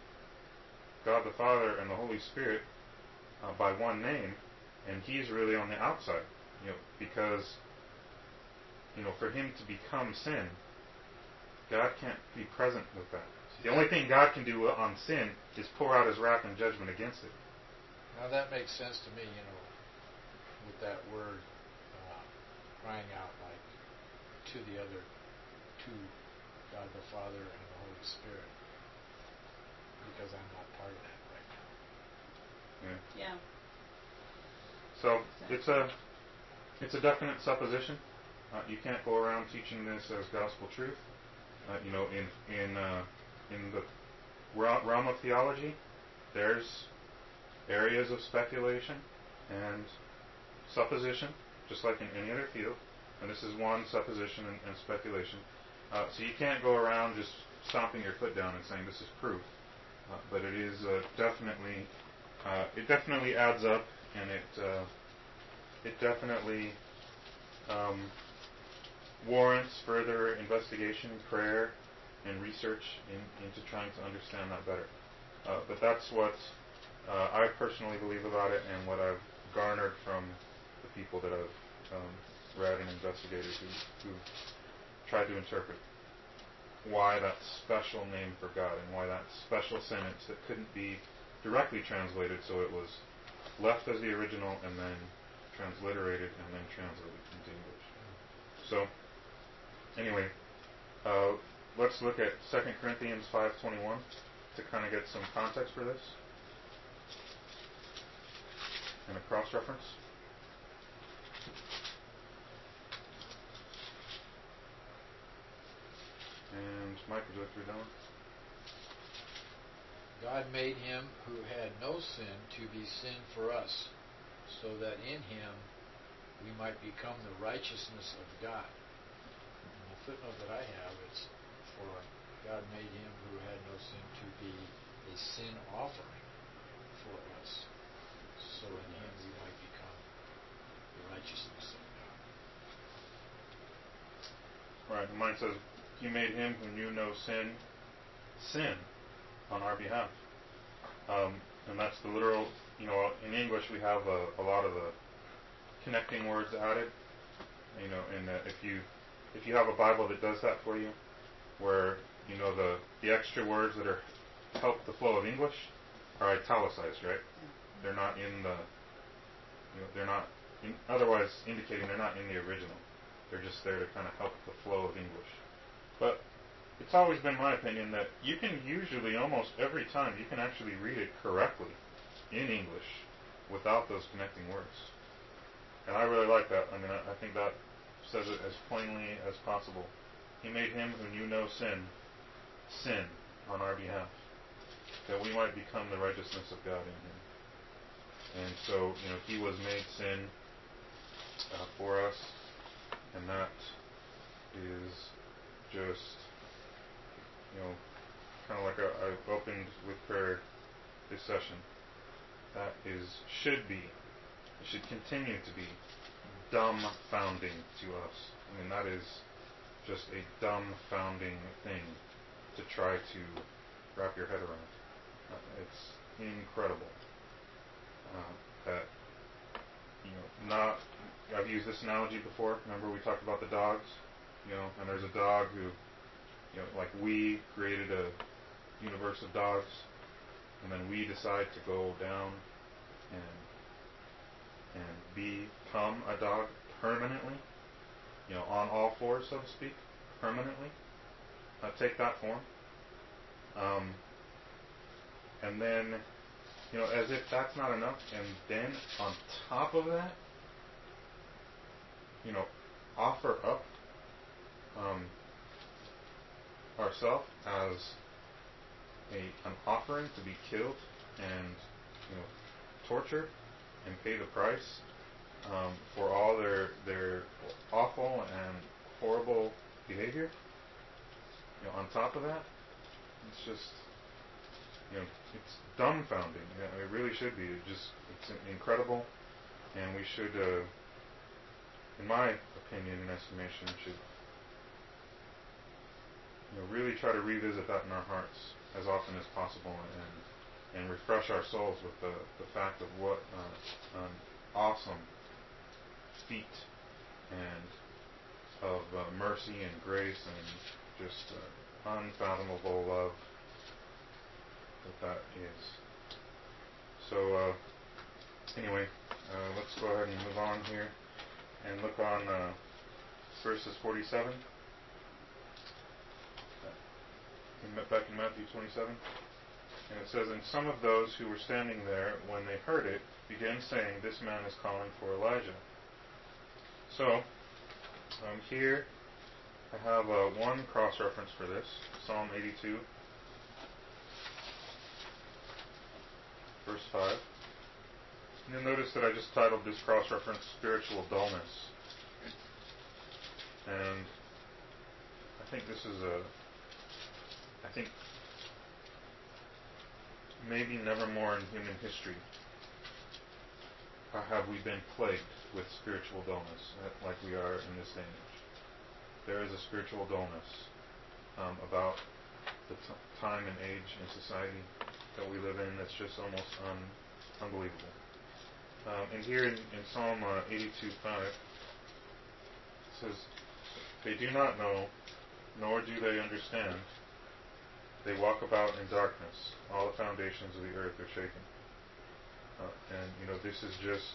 God the Father and the Holy Spirit uh, by one name, and he's really on the outside, you know, because, you know, for him to become sin, God can't be present with that. The only thing God can do on sin is pour out his wrath and judgment against it. Now that makes sense to me, you know, with that word uh, crying out like to the other, to God the Father and the Holy Spirit, because I'm not part of that right now. Yeah. Yeah. So it's a it's a definite supposition. Uh, you can't go around teaching this as gospel truth. Uh, you know, in in uh, in the realm of theology, there's areas of speculation and supposition, just like in any other field. And this is one supposition and, and speculation. Uh, so you can't go around just stomping your foot down and saying this is proof. Uh, but it is uh, definitely uh, it definitely adds up, and it uh, it definitely um, warrants further investigation, prayer, and research in, into trying to understand that better. Uh, but that's what uh, I personally believe about it, and what I've garnered from the people that I've um, read and investigated who, who've tried to interpret why that special name for God and why that special sentence that couldn't be directly translated, so it was left as the original and then transliterated and then translated into English. So, anyway, uh, let's look at Second Corinthians five twenty-one to kind of get some context for this and a cross-reference. And Mike, would you like to read that one? God made him who had no sin to be sin for us, so that in him we might become the righteousness of God. And the footnote that I have, it's for God made him who had no sin to be a sin offering for us, so in him we might become the righteousness of God. Right, and mine says, He made him who knew no sin, sin on our behalf. Um, and that's the literal, you know, in English we have a, a lot of the connecting words added. You know, and uh, if you if you have a Bible that does that for you, where, you know, the, the extra words that are help the flow of English are italicized, right? They're not in the, you know, they're not, in, otherwise indicating they're not in the original. They're just there to kind of help the flow of English. But it's always been my opinion that you can usually, almost every time, you can actually read it correctly in English without those connecting words. And I really like that. I mean, I, I think that says it as plainly as possible. He made him who knew no sin, sin on our behalf, that we might become the righteousness of God in him. And so, you know, he was made sin uh, for us, and that is just, you know, kind of like a, I opened with prayer this session. That is, should be, it should continue to be dumbfounding to us. I mean, that is just a dumbfounding thing to try to wrap your head around. Uh, it's incredible uh, that, you know, not, I've used this analogy before. Remember we talked about the dogs? You know, and there's a dog who, you know, like we created a universe of dogs, and then we decide to go down and and become a dog permanently, you know, on all fours, so to speak, permanently. Uh, take that form. Um, and then, you know, as if that's not enough, and then on top of that, you know, offer up um, ourselves as a an offering to be killed and, you know, tortured and pay the price um, for all their their awful and horrible behavior. You know, on top of that, it's just, you know, it's dumbfounding. You know, it really should be. It just, it's incredible, and we should, uh, in my opinion and estimation, should, you know, really try to revisit that in our hearts as often as possible, and and refresh our souls with the, the fact of what uh, an awesome feat and of uh, mercy and grace and just uh, unfathomable love that that is. So uh, anyway, uh, let's go ahead and move on here and look on uh, verses forty-seven. Back in Matthew twenty-seven. And it says, and some of those who were standing there, when they heard it, began saying, this man is calling for Elijah. So, um, here I have uh, one cross-reference for this, Psalm eighty-two, verse five. And you'll notice that I just titled this cross-reference, Spiritual Dullness. And I think this is a, I think maybe never more in human history have we been plagued with spiritual dullness like we are in this day and age. There is a spiritual dullness um, about the t- time and age in society, that we live in that's just almost un, unbelievable. Um, and here in, in Psalm uh, eighty-two five, it says, "They do not know, nor do they understand. They walk about in darkness. All the foundations of the earth are shaken." Uh, and, you know, this is just,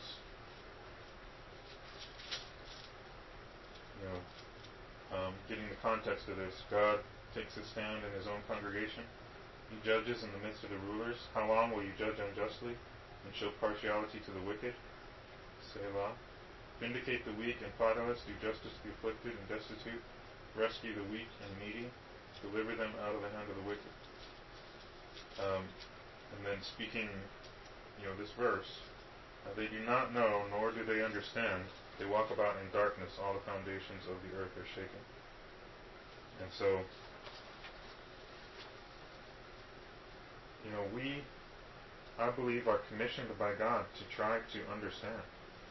you know, um, getting the context of this. God takes his stand in his own congregation. He judges in the midst of the rulers. How long will you judge unjustly and show partiality to the wicked? Selah. Vindicate the weak and fatherless. Do justice to the afflicted and destitute. Rescue the weak and needy. Deliver them out of the hand of the wicked. Um, and then speaking, you know, this verse, uh, they do not know, nor do they understand. They walk about in darkness. All the foundations of the earth are shaken. And so, you know, we, I believe, are commissioned by God to try to understand.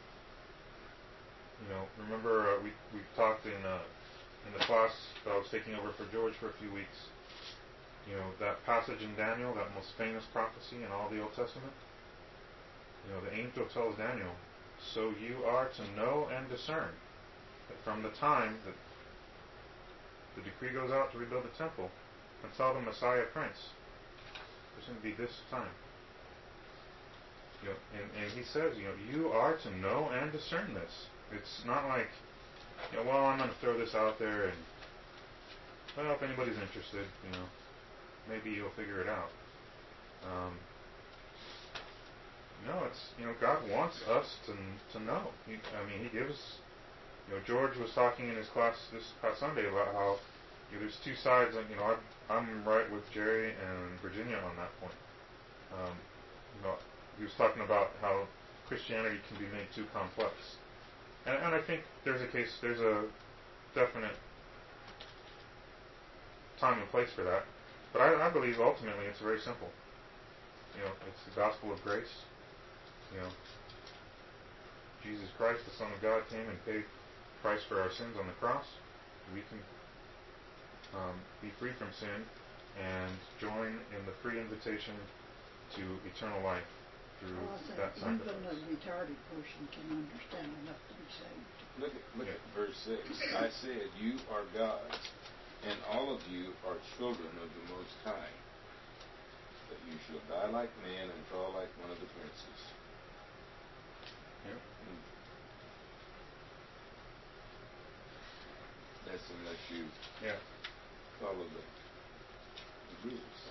You know, remember uh, we we talked in uh, in the class that I was taking over for George for a few weeks. You know, that passage in Daniel, that most famous prophecy in all the Old Testament. You know, the angel tells Daniel, "So you are to know and discern that from the time that the decree goes out to rebuild the temple until the Messiah Prince, there's going to be this time." You know, and, and he says, you know, you are to know and discern this. It's not like, you know, well, I'm going to throw this out there and, well, if anybody's interested, you know, maybe you'll figure it out. Um, no, it's, you know, God wants us to to know. He, I mean, he gives, you know, George was talking in his class this past Sunday about how, you know, there's two sides, and, you know, I, I'm right with Jerry and Virginia on that point. Um, you know, he was talking about how Christianity can be made too complex. And, and I think there's a case, there's a definite time and place for that. But I, I believe ultimately it's very simple. You know, it's the gospel of grace. You know, Jesus Christ, the Son of God, came and paid the price for our sins on the cross. We can um, be free from sin and join in the free invitation to eternal life through well, that even sacrifice. a retarded person can understand enough to be saved. Look at, look at verse six. "I said, you are gods, and all of you are children of the Most High. But you shall die like men and fall like one of the princes." Yeah. Mm. That's unless you Yeah. follow the, the rules.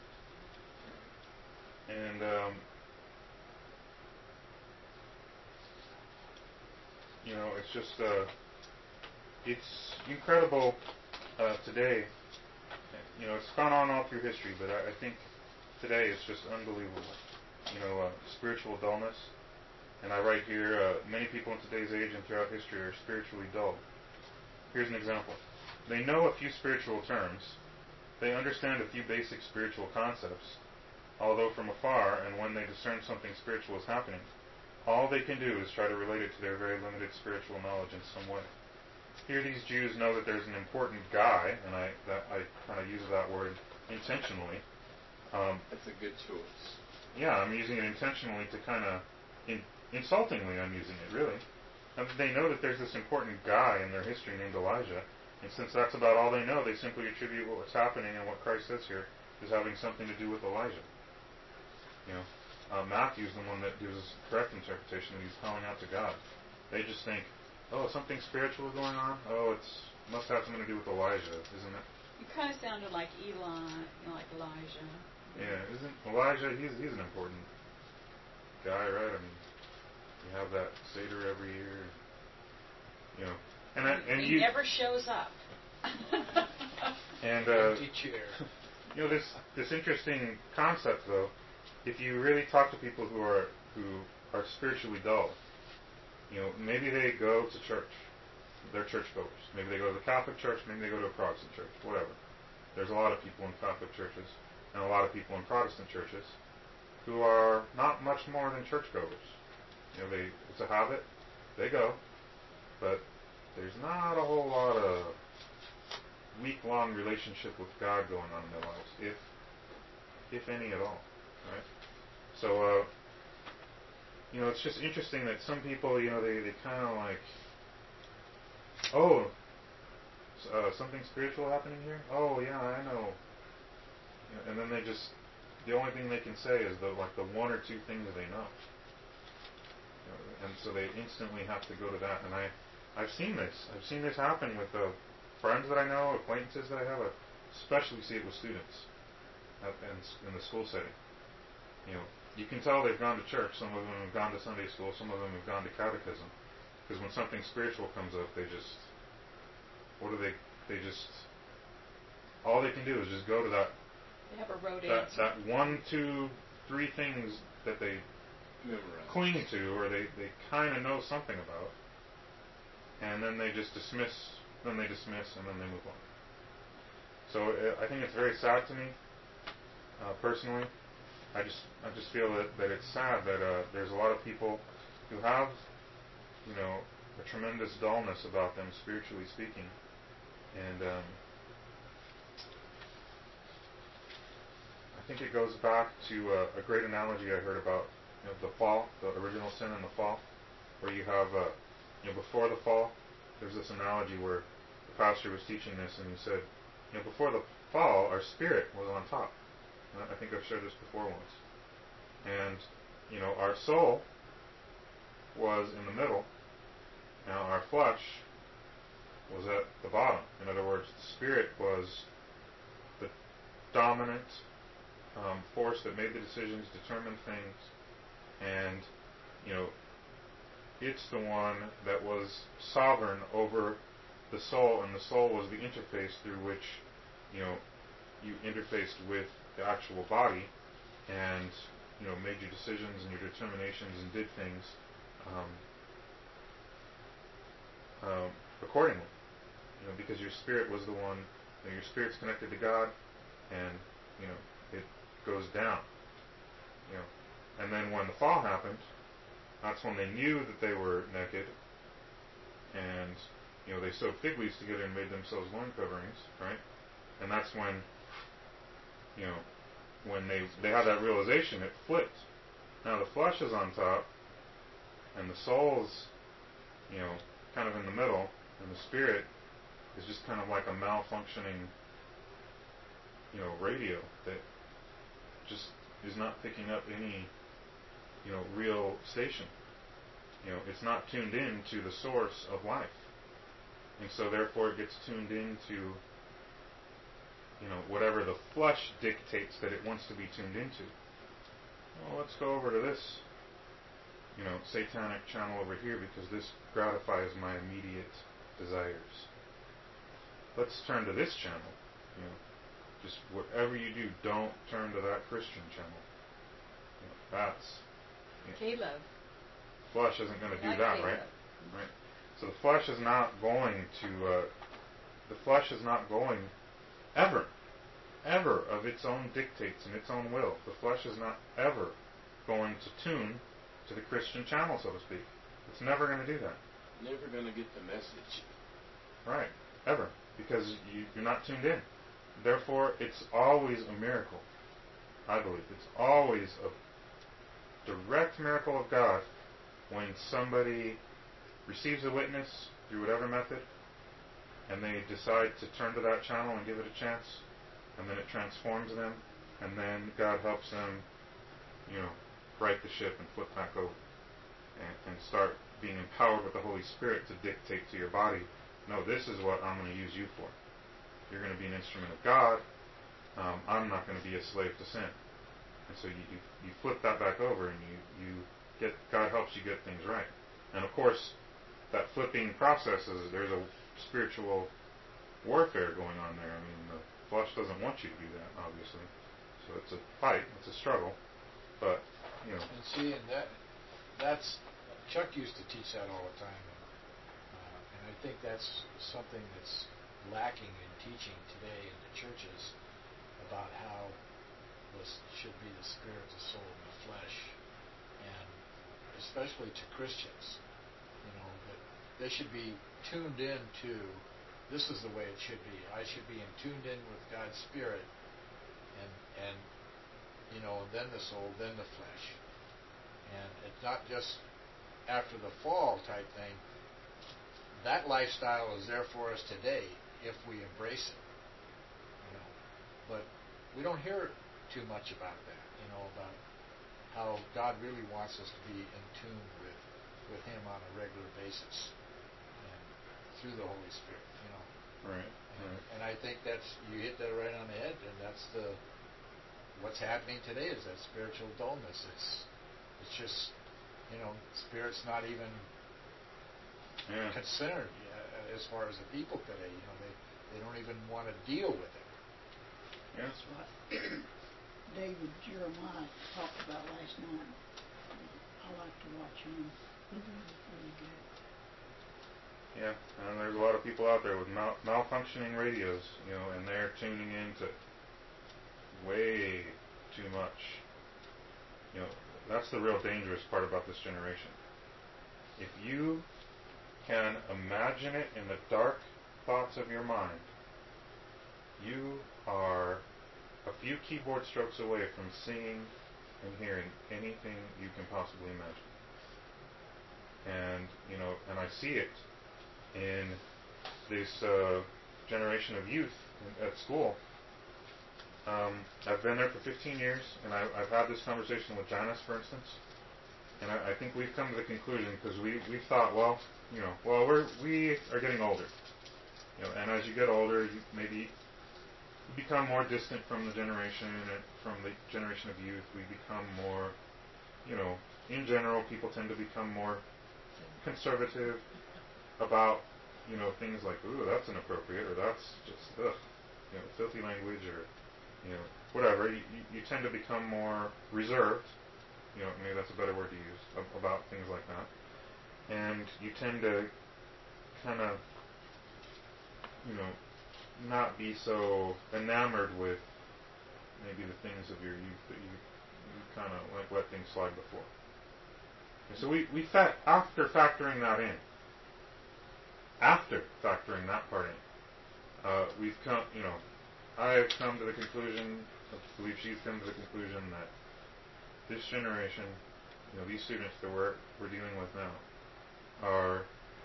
And um, you know, it's just uh, it's incredible uh, today. You know, it's gone on all through history, but I, I think today it's just unbelievable. You know, uh, spiritual dullness. And I write here, uh, many people in today's age and throughout history are spiritually dull. Here's an example. They know a few spiritual terms. They understand a few basic spiritual concepts, although from afar, and when they discern something spiritual is happening, all they can do is try to relate it to their very limited spiritual knowledge in some way. Here these Jews know that there's an important guy, and I that, I kind of use that word intentionally. Um, That's a good choice. yeah, I'm using it intentionally to kind of, in, insultingly I'm using it, really. And they know that there's this important guy in their history named Elijah, and since that's about all they know, they simply attribute what's happening and what Christ says here is having something to do with Elijah. You know, uh, Matthew's the one that gives us correct interpretation, that he's calling out to God. They just think, oh, something spiritual is going on? Oh, it's must have something to do with Elijah, isn't it? It kind of sounded like Eli, you know, like Elijah. Yeah, isn't Elijah, he's he's an important guy, right? I mean, you have that Seder every year, you know. And, I, and he you, never shows up. and uh, Empty chair. you know, this this interesting concept, though, if you really talk to people who are who are spiritually dull, you know, maybe they go to church, they're churchgoers. Maybe they go to the Catholic Church, maybe they go to a Protestant church, whatever. There's a lot of people in Catholic churches and a lot of people in Protestant churches who are not much more than churchgoers. You know, they it's a habit, they go, but there's not a whole lot of week-long relationship with God going on in their lives, if if any at all. right? So, uh, you know, it's just interesting that some people, you know, they, they kind of like, oh, uh, something spiritual happening here? Oh, yeah, I know. You know. And then they just, the only thing they can say is the like the one or two things they know. You know, and so they instantly have to go to that. And I, I've seen this. I've seen this happen with uh, friends that I know, acquaintances that I have. I especially see it with students at, in, in the school setting. You know, you can tell they've gone to church. Some of them have gone to Sunday school. Some of them have gone to catechism. Because when something spiritual comes up, they just, what do they, they just, all they can do is just go to that, They have a road that, answer. that one, two, three things that they Memorize. cling to or they, they kind of know something about. And then they just dismiss, then they dismiss, and then they move on. So uh, I think it's very sad to me, uh, personally. I just I just feel that, that it's sad that uh, there's a lot of people who have, you know, a tremendous dullness about them, spiritually speaking. And um, I think it goes back to uh, a great analogy I heard about, you know, the fall, the original sin and the fall, where you have, uh, you know, before the fall, there's this analogy where the pastor was teaching this, and he said, you know, before the fall, our spirit was on top. And I think I've shared this before once. And, you know, our soul was in the middle. Now, our flesh was at the bottom. In other words, the spirit was the dominant um, force that made the decisions, determined things, and, you know, it's the one that was sovereign over the soul, and the soul was the interface through which, you know, you interfaced with the actual body, and, you know, made your decisions and your determinations and did things um, um, accordingly. You know, because your spirit was the one, you know, your spirit's connected to God, and, you know, it goes down. You know, and then when the fall happened, that's when they knew that they were naked, and, you know, they sewed fig leaves together and made themselves loin coverings, right? And that's when, you know, when they they had that realization, it flipped. Now the flesh is on top, and the soul's, you know, kind of in the middle, and the spirit is just kind of like a malfunctioning, you know, radio that just is not picking up any, you know, real station. You know, it's not tuned in to the source of life. And so therefore it gets tuned into, you know, whatever the flesh dictates that it wants to be tuned into. Well, let's go over to this, you know, satanic channel over here because this gratifies my immediate desires. Let's turn to this channel. You know, just whatever you do, don't turn to that Christian channel. You know, that's you know, Caleb. flesh isn't going to do Like that, Caleb. right? Right. So the flesh is not going to. Uh, the flesh is not going ever, ever of its own dictates and its own will. The flesh is not ever going to tune to the Christian channel, so to speak. It's never going to do that. Never going to get the message. Right. Ever. Because you, you're not tuned in. Therefore, it's always a miracle. I believe it's always a direct miracle of God when somebody receives a witness through whatever method, and they decide to turn to that channel and give it a chance, and then it transforms them, and then God helps them, you know, right the ship and flip back over, and, and start being empowered with the Holy Spirit to dictate to your body, no, this is what I'm going to use you for. You're going to be an instrument of God. Um, I'm not going to be a slave to sin. And so you, you, you flip that back over, and you, you get, God helps you get things right. And of course, that flipping process is, there's a spiritual warfare going on there. I mean, the flesh doesn't want you to do that, obviously. So it's a fight, it's a struggle. But, you know. And see, and that, that's, Chuck used to teach that all the time. And, uh, and I think that's something that's lacking in teaching today in the churches about how this should be the spirit, the soul, and the flesh. And especially to Christians, you know, that they should be tuned in to, this is the way it should be. I should be in, tuned in with God's Spirit, and and you know, then the soul, then the flesh. And it's not just after the fall type thing. That lifestyle is there for us today if we embrace it. You know, but we don't hear too much about that. You know, about how God really wants us to be in tune with with Him on a regular basis, and through the Holy Spirit. You know. Right. And, Right. and I think that's, you hit that right on the head, and that's the what's happening today is that spiritual dullness. It's it's just, you know, Spirit's not even Yeah. concerned uh, as far as the people today. You know, they, they don't even want to deal with it. Yeah. That's what David Jeremiah talked about last night. I like to watch him. It's really good. Yeah, and there's a lot of people out there with mal- malfunctioning radios, you know, and they're tuning into way too much. You know, that's the real dangerous part about this generation. If you can imagine it in the dark thoughts of your mind, you are a few keyboard strokes away from seeing and hearing anything you can possibly imagine. And, you know, and I see it in this uh, generation of youth in, at school. Um, I've been there for fifteen years, and I, I've had this conversation with Janice, for instance, and I, I think we've come to the conclusion, because we we thought, well, you know, well, we're we are getting older, you know, and as you get older, you maybe you become more distant from the generation, and from the generation of youth. We become more, you know, in general, people tend to become more conservative about, you know, things like, ooh, that's inappropriate, or that's just, ugh, you know, filthy language, or, you know, whatever. You, you, you tend to become more reserved, you know, maybe that's a better word to use, ab- about things like that. And you tend to kind of, you know, not be so enamored with maybe the things of your youth that you, you kind of like let things slide before. And so we, we fa- after factoring that in, after factoring that part in, uh, we've come, you know, I have come to the conclusion, I believe she's come to the conclusion that this generation, you know, these students that we're, we're dealing with now, are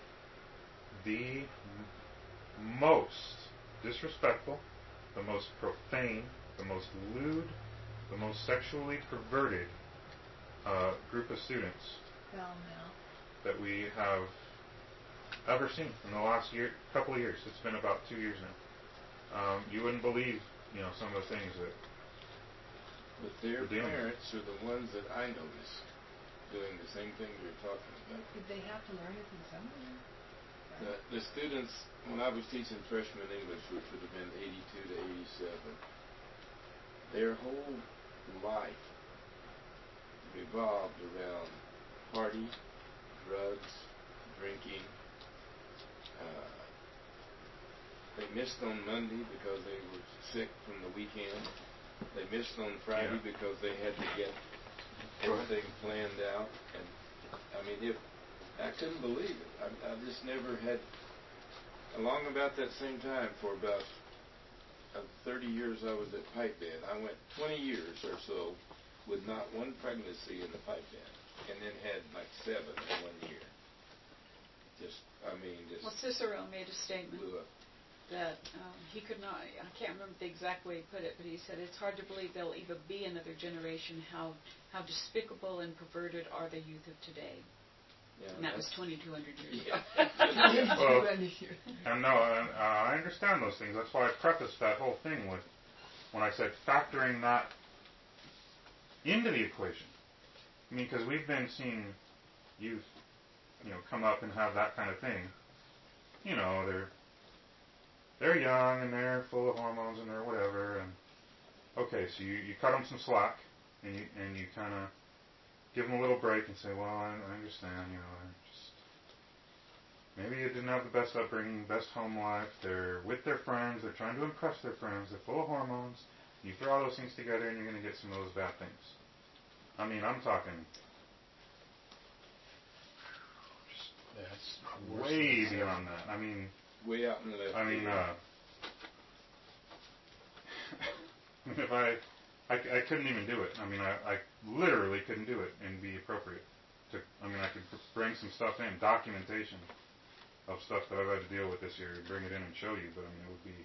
the m- most disrespectful, the most profane, the most lewd, the most sexually perverted uh, group of students Foul mouth. that we have ever seen in the last year, couple of years. It's been about two years now. Um, you wouldn't believe, you know, some of the things that. But their we're dealing with. parents are the ones that I notice doing the same thing you're talking about. Did they have to learn it from somewhere? The, the students, when I was teaching freshman English, which would have been eighty-two to eighty-seven, their whole life revolved around party, drugs, drinking. Uh, they missed on Monday because they were sick from the weekend. They missed on Friday Yeah. because they had to get everything planned out. And I mean, if I couldn't believe it. I, I just never had. Along about that same time, for about uh, thirty years, I was at pipe band. I went twenty years or so with not one pregnancy in the pipe band, and then had like seven in one year. Just, I mean, just Well, Cicero made a statement blew up. that um, he could not, I can't remember the exact way he put it, but he said it's hard to believe there'll even be another generation. How how despicable and perverted are the youth of today. Yeah, And that was that's- twenty-two hundred years Yeah. ago. Well, and no, and, uh, I understand those things. That's why I prefaced that whole thing with when I said factoring that into the equation. I mean, because we've been seeing youth, you know, come up and have that kind of thing. You know, they're they're young and they're full of hormones and they're whatever. And okay, so you, you cut them some slack and you and you kind of give them a little break and say, well, I, I understand. You know, I just maybe you didn't have the best upbringing, best home life. They're with their friends. They're trying to impress their friends. They're full of hormones. You throw all those things together and you're going to get some of those bad things. I mean, I'm talking That's way beyond that. I mean, Way out in the left. I mean, field. uh, if I I, I couldn't even do it. I mean, I, I literally couldn't do it and be appropriate. To, I mean, I could bring some stuff in, documentation of stuff that I've had to deal with this year, bring it in and show you, but I mean, it would be,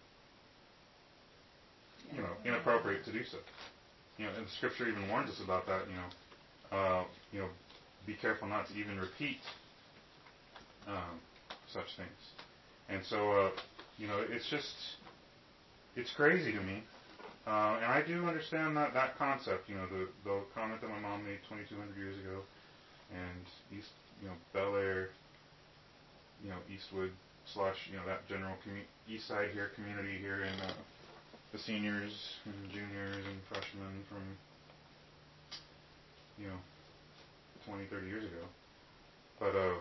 you know, inappropriate to do so. You know, and the scripture even warns us about that, you know, uh, you know, be careful not to even repeat um, such things. And so, uh, you know, it's just, it's crazy to me. Uh, and I do understand that, that concept, you know, the, the comment that my mom made twenty-two hundred years ago, and East, you know, Bel Air, you know, Eastwood slash, you know, that general commu- East Side here community here, and uh, the seniors and juniors and freshmen from, you know, twenty, thirty years ago. But uh,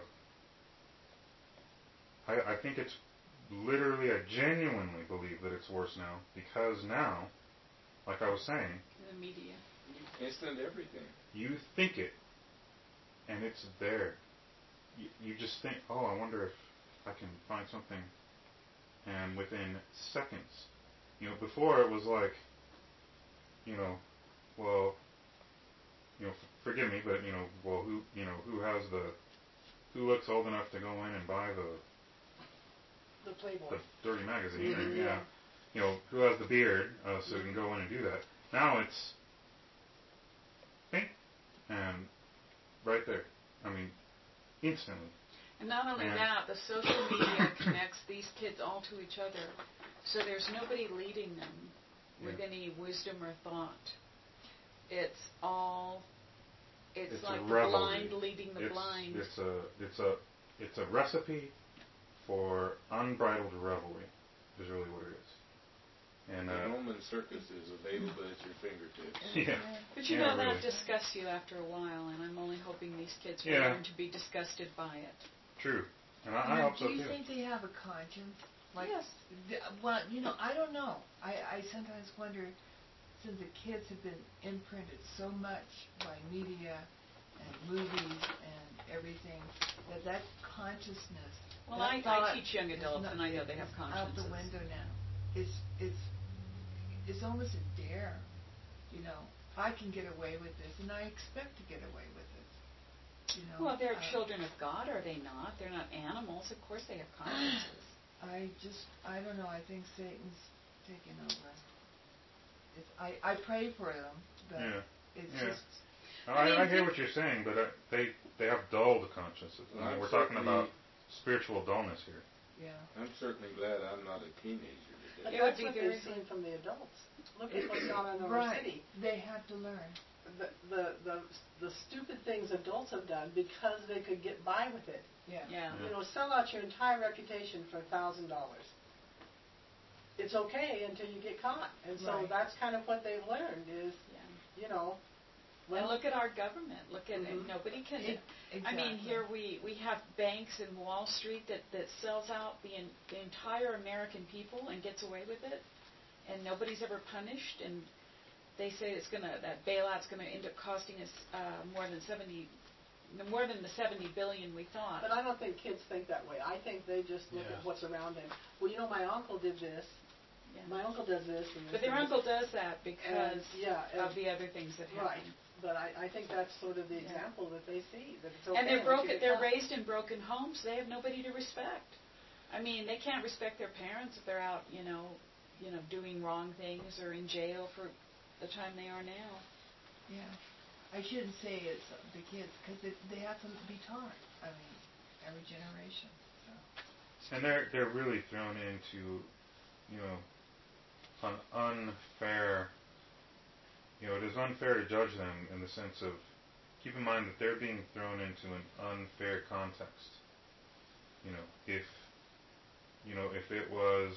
I, I think it's literally, I genuinely believe that it's worse now, because now, like I was saying, the media, instant everything. You think it, and it's there. You, you just think, oh, I wonder if I can find something, and within seconds, you know, before it was like, you know, well, you know, f- forgive me, but you know, well, who, you know, who has the, who looks old enough to go in and buy the, The Playboy. the dirty magazine, Mm-hmm. or, yeah, you know, who has the beard, uh, so you can go in and do that. Now it's, bing, and right there. I mean, instantly. and not only And that, the social media connects these kids all to each other, so there's nobody leading them with Yeah. any wisdom or thought. It's all, it's, It's like a the revelry. blind leading the it's, blind. It's a it's a it's a recipe for unbridled revelry, is really what it is. And The uh, Roman circus is available at your fingertips. yeah, But you yeah, know, that really. disgusts you after a while, and I'm only hoping these kids will Yeah. learn to be disgusted by it. True, and I, I Now, hope so do you too. think they have a conscience? Like, Yes. th- well, you know, I don't know. I, I sometimes wonder, since the kids have been imprinted so much by media and movies and everything, that that consciousness. Well, that I, I thought teach young is adults, not- and I know they have is out consciences. the window now. It's it's it's almost a dare. You know, I can get away with this, and I expect to get away with it. You know, Well, they're uh, children of God, are they not? They're not animals. Of course they have consciences. I just, I don't know. I think Satan's taken over. It's, I, I pray for them, but Yeah. it's Yeah. just. I, I mean, I hear they- what you're saying, but uh, they they have dulled consciences. I Well, mean, I'm we're talking certainly- about spiritual dullness here. Yeah. I'm certainly glad I'm not a teenager But today. It would that's be what very they've seen from the adults. Look at what's gone on in our Right. city. They have to learn. The, the the the stupid things adults have done because they could get by with it. Yeah. Yeah. You know, sell out your entire reputation for a thousand dollars. It's okay until you get caught, and so Right. that's kind of what they've learned is, Yeah. you know. And look at our government. Look at Mhm. it. Nobody can. It- I mean, exactly. here we, we have banks in Wall Street that, that sells out the, in, the entire American people and gets away with it, and nobody's ever punished. And they say it's gonna that bailout's gonna end up costing us uh, more than seventy, more than the seventy billion we thought. But I don't think kids think that way. I think they just look Yeah. at what's around them. Well, you know, my uncle did this. Yeah. My uncle does this. And this But their and this. uncle does that because And, yeah, and- of the other things that happen. Right. But I, I think that's sort of the Yeah. example that they see, that it's okay. And they're once broken. you get They're caught. raised in broken homes. They have nobody to respect. I mean, they can't respect their parents if they're out, you know, you know, doing wrong things or in jail for the time they are now. Yeah. I shouldn't say it's the kids because they, they have to be taught. I mean, every generation. So. And they're they're really thrown into, you know, an unfair. You know, it is unfair to judge them in the sense of, keep in mind that they're being thrown into an unfair context. You know, if, you know, if it was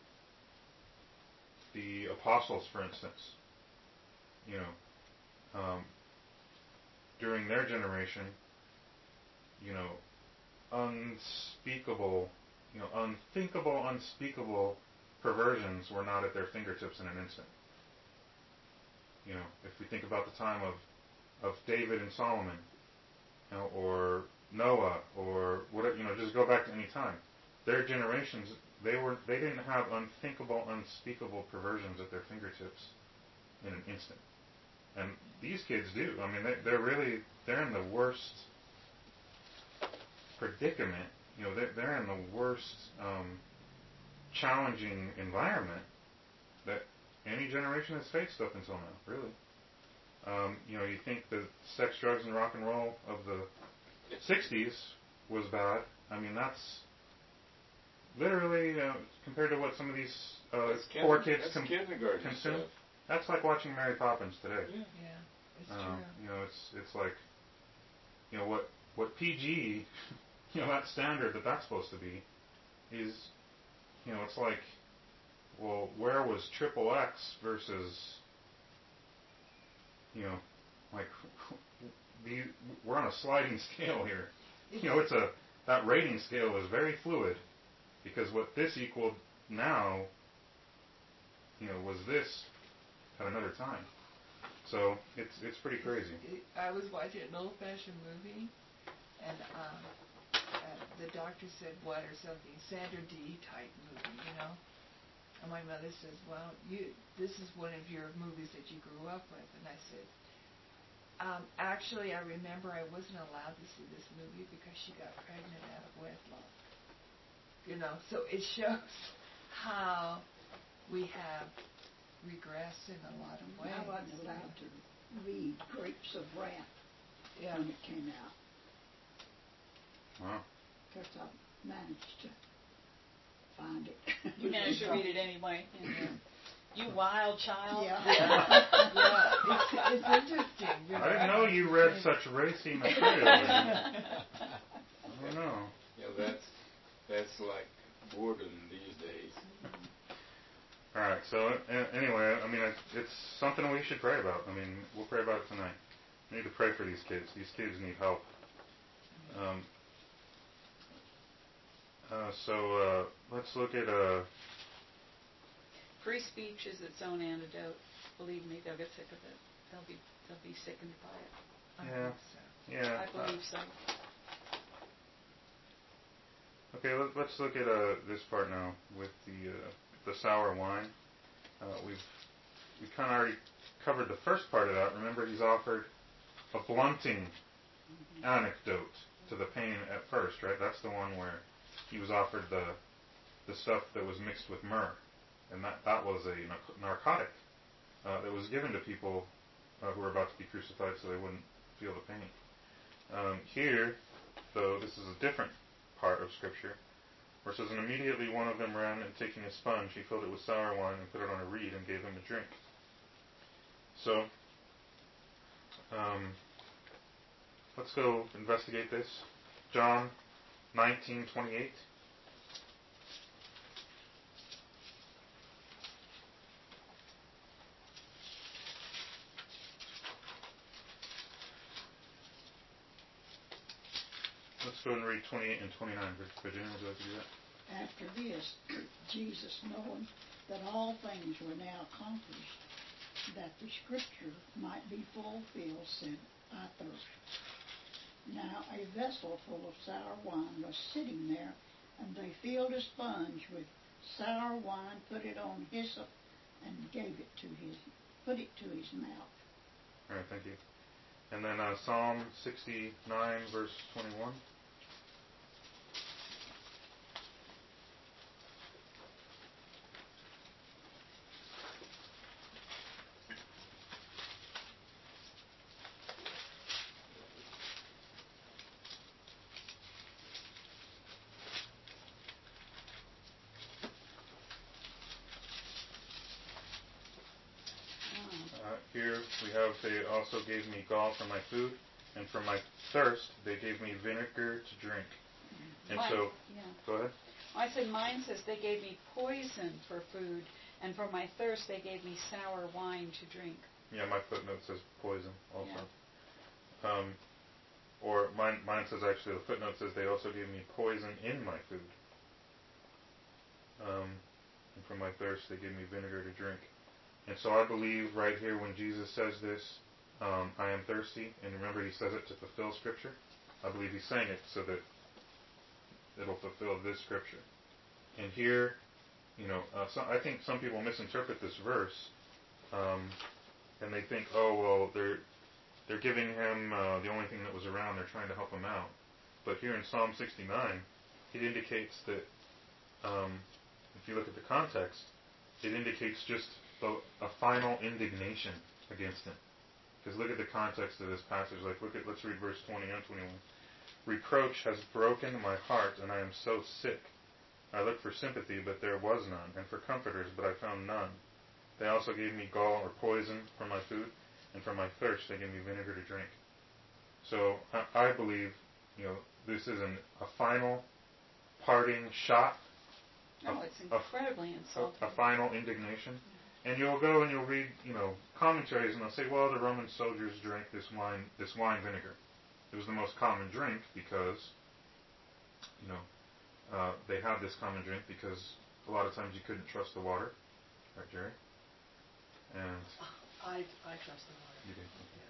the apostles, for instance, you know, um, during their generation, you know, unspeakable, you know, unthinkable, unspeakable perversions were not at their fingertips in an instant. You know, if we think about the time of, of David and Solomon, you know, or Noah, or whatever, you know, just go back to any time. Their generations, they were, they didn't have unthinkable, unspeakable perversions at their fingertips in an instant. And these kids do. I mean, they, they're really, they're in the worst predicament. You know, they're, they're in the worst um, challenging environment that any generation has faced up until now, really. Um, you know, you think the sex, drugs, and rock and roll of the sixties was bad. I mean, that's literally, uh, compared to what some of these uh, That's poor kinder- kids that's com- kindergarten consume, stuff. that's like watching Mary Poppins today. Yeah. Yeah, it's Um, true. you know, it's it's like, you know, what what P G, you know, that standard that that's supposed to be, is, you know, it's like, well, where was Triple X versus, you know, like, the, we're on a sliding scale here. You know, it's a, that rating scale is very fluid, because what this equaled now, you know, was this at another time. So it's it's pretty crazy. It- I was watching an old-fashioned movie, and um, uh, the doctor said, what or something, Sandra Dee type movie, you know? And my mother says, well, you this is one of your movies that you grew up with. And I said, um, actually, I remember I wasn't allowed to see this movie because she got pregnant out of wedlock. You know, so it shows how we have regressed in a lot of ways. I wasn't allowed to read Grapes of Wrath Yeah. when it came out. Wow. Because I managed to find it. You managed to read it anyway. Yeah. You wild child. Yeah. Yeah, it's, it's interesting. You know, I didn't know you read such racy material. I don't know. You know, that's that's like boredom these days. All right. So a- anyway, I mean, I- it's something we should pray about. I mean, we'll pray about it tonight. We need to pray for these kids. These kids need help. Um, uh, so uh, let's look at uh, Free speech is its own antidote. Believe me, they'll get sick of it. They'll be they'll be sickened by it. I Yeah. think so. yeah. I believe so. Uh, okay, let, let's look at uh, this part now with the uh, the sour wine. Uh, we've we kind of already covered the first part of that. Remember, he's offered a blunting anecdote to the pain at first, right? That's the one where he was offered the the stuff that was mixed with myrrh, and that, that was a narcotic uh, that was given to people uh, who were about to be crucified so they wouldn't feel the pain. Um, here, though, this is a different part of Scripture, where it says, and immediately one of them ran, and taking a sponge, he filled it with sour wine and put it on a reed and gave him a drink. So, um, let's go investigate this. John nineteen twenty-eight. Let's go and read twenty-eight and twenty-nine. Virginia, would you like to do that? After this, Jesus, knowing that all things were now accomplished, that the scripture might be fulfilled, said, I thirst. Now a vessel full of sour wine was sitting there, and they filled a sponge with sour wine, put it on hyssop, and gave it to his, put it to his mouth. All right, thank you. And then uh, Psalm sixty-nine, verse twenty-one. Uh, here we have, they also gave me gall for my food, and for my thirst they gave me vinegar to drink. And Mine- so, yeah. go ahead. I said mine says they gave me poison for food, and for my thirst they gave me sour wine to drink. Yeah, my footnote says poison also. Um, or mine, mine says actually, the footnote says they also gave me poison in my food. Um, and for my thirst they gave me vinegar to drink. And so I believe right here when Jesus says this, um, I am thirsty, and remember he says it to fulfill Scripture. I believe he's saying it so that it'll fulfill this Scripture. And here, you know, uh, so I think some people misinterpret this verse um, and they think, oh well, they're they're giving him uh, the only thing that was around. They're trying to help him out. But here in Psalm sixty-nine, it indicates that um, if you look at the context, it indicates just a, a final indignation against him. Because look at the context of this passage. Like, look at, let's read verse twenty and twenty-one. Reproach has broken my heart, and I am so sick. I looked for sympathy, but there was none, and for comforters, but I found none. They also gave me gall or poison for my food, and for my thirst they gave me vinegar to drink. So I, I believe, you know, this is an, a final parting shot. Oh, it's incredibly insulting. A, a final indignation. And you'll go and you'll read, you know, commentaries, and they'll say, well, the Roman soldiers drank this wine, this wine vinegar. It was the most common drink because, you know, uh, they had this common drink because a lot of times you couldn't trust the water, right, Jerry? And I I trust the water. you did.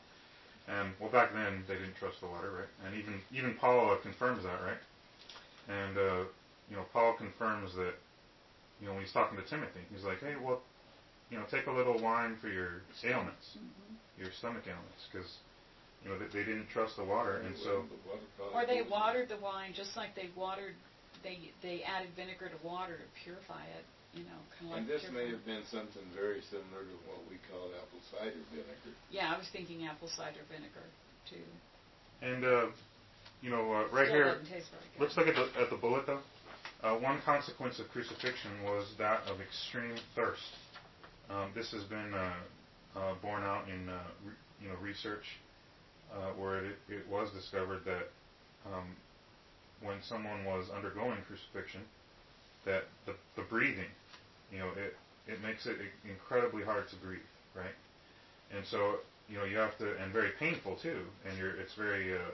And well, back then they didn't trust the water, right? And even even Paul uh, confirms that, right? And uh, you know, Paul confirms that, you know, when he's talking to Timothy, he's like, hey, well, you know, take a little wine for your ailments, Mm-hmm. your stomach ailments, because, you know, they, they didn't trust the water, and so. Or they watered the wine just like they watered, they they added vinegar to water to purify it, you know, kind of like. And this purify. may have been something very similar to what we call apple cider vinegar. Yeah, I was thinking apple cider vinegar too. And uh, you know, uh, right Still here, doesn't taste very good. let's look at the at the bullet though. Uh, one consequence of crucifixion was that of extreme thirst. Um, this has been uh, uh, borne out in uh, re, you know research uh, where it, it was discovered that um, when someone was undergoing crucifixion, that the, the breathing, you know, it it makes it incredibly hard to breathe, right? And so, you know, you have to, and very painful too, and you're it's very uh,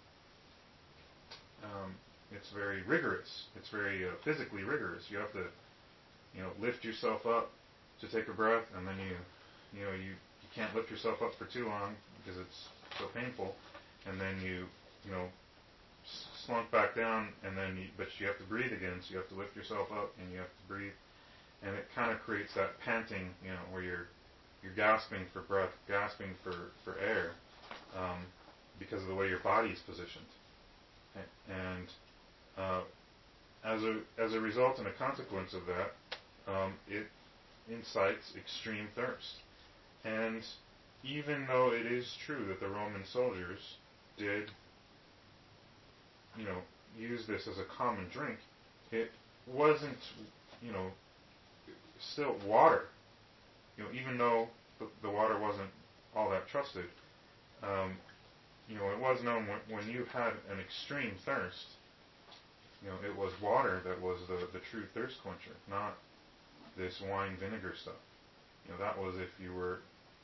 um, it's very rigorous. It's very uh, physically rigorous. You have to, you know, lift yourself up to take a breath, and then you, you know, you, you can't lift yourself up for too long because it's so painful, and then you, you know, slunk back down, and then you, but you have to breathe again, so you have to lift yourself up, and you have to breathe, and it kind of creates that panting, you know, where you're, you're gasping for breath, gasping for, for air, um, because of the way your body is positioned, and uh, as a as a result and a consequence of that, um, it incites extreme thirst. And even though it is true that the Roman soldiers did, you know, use this as a common drink, it wasn't, you know, still water. You know, even though the, the water wasn't all that trusted, um, you know, it was known when, when you had an extreme thirst, you know, it was water that was the, the true thirst quencher, not this wine vinegar stuff. You know, that was if you were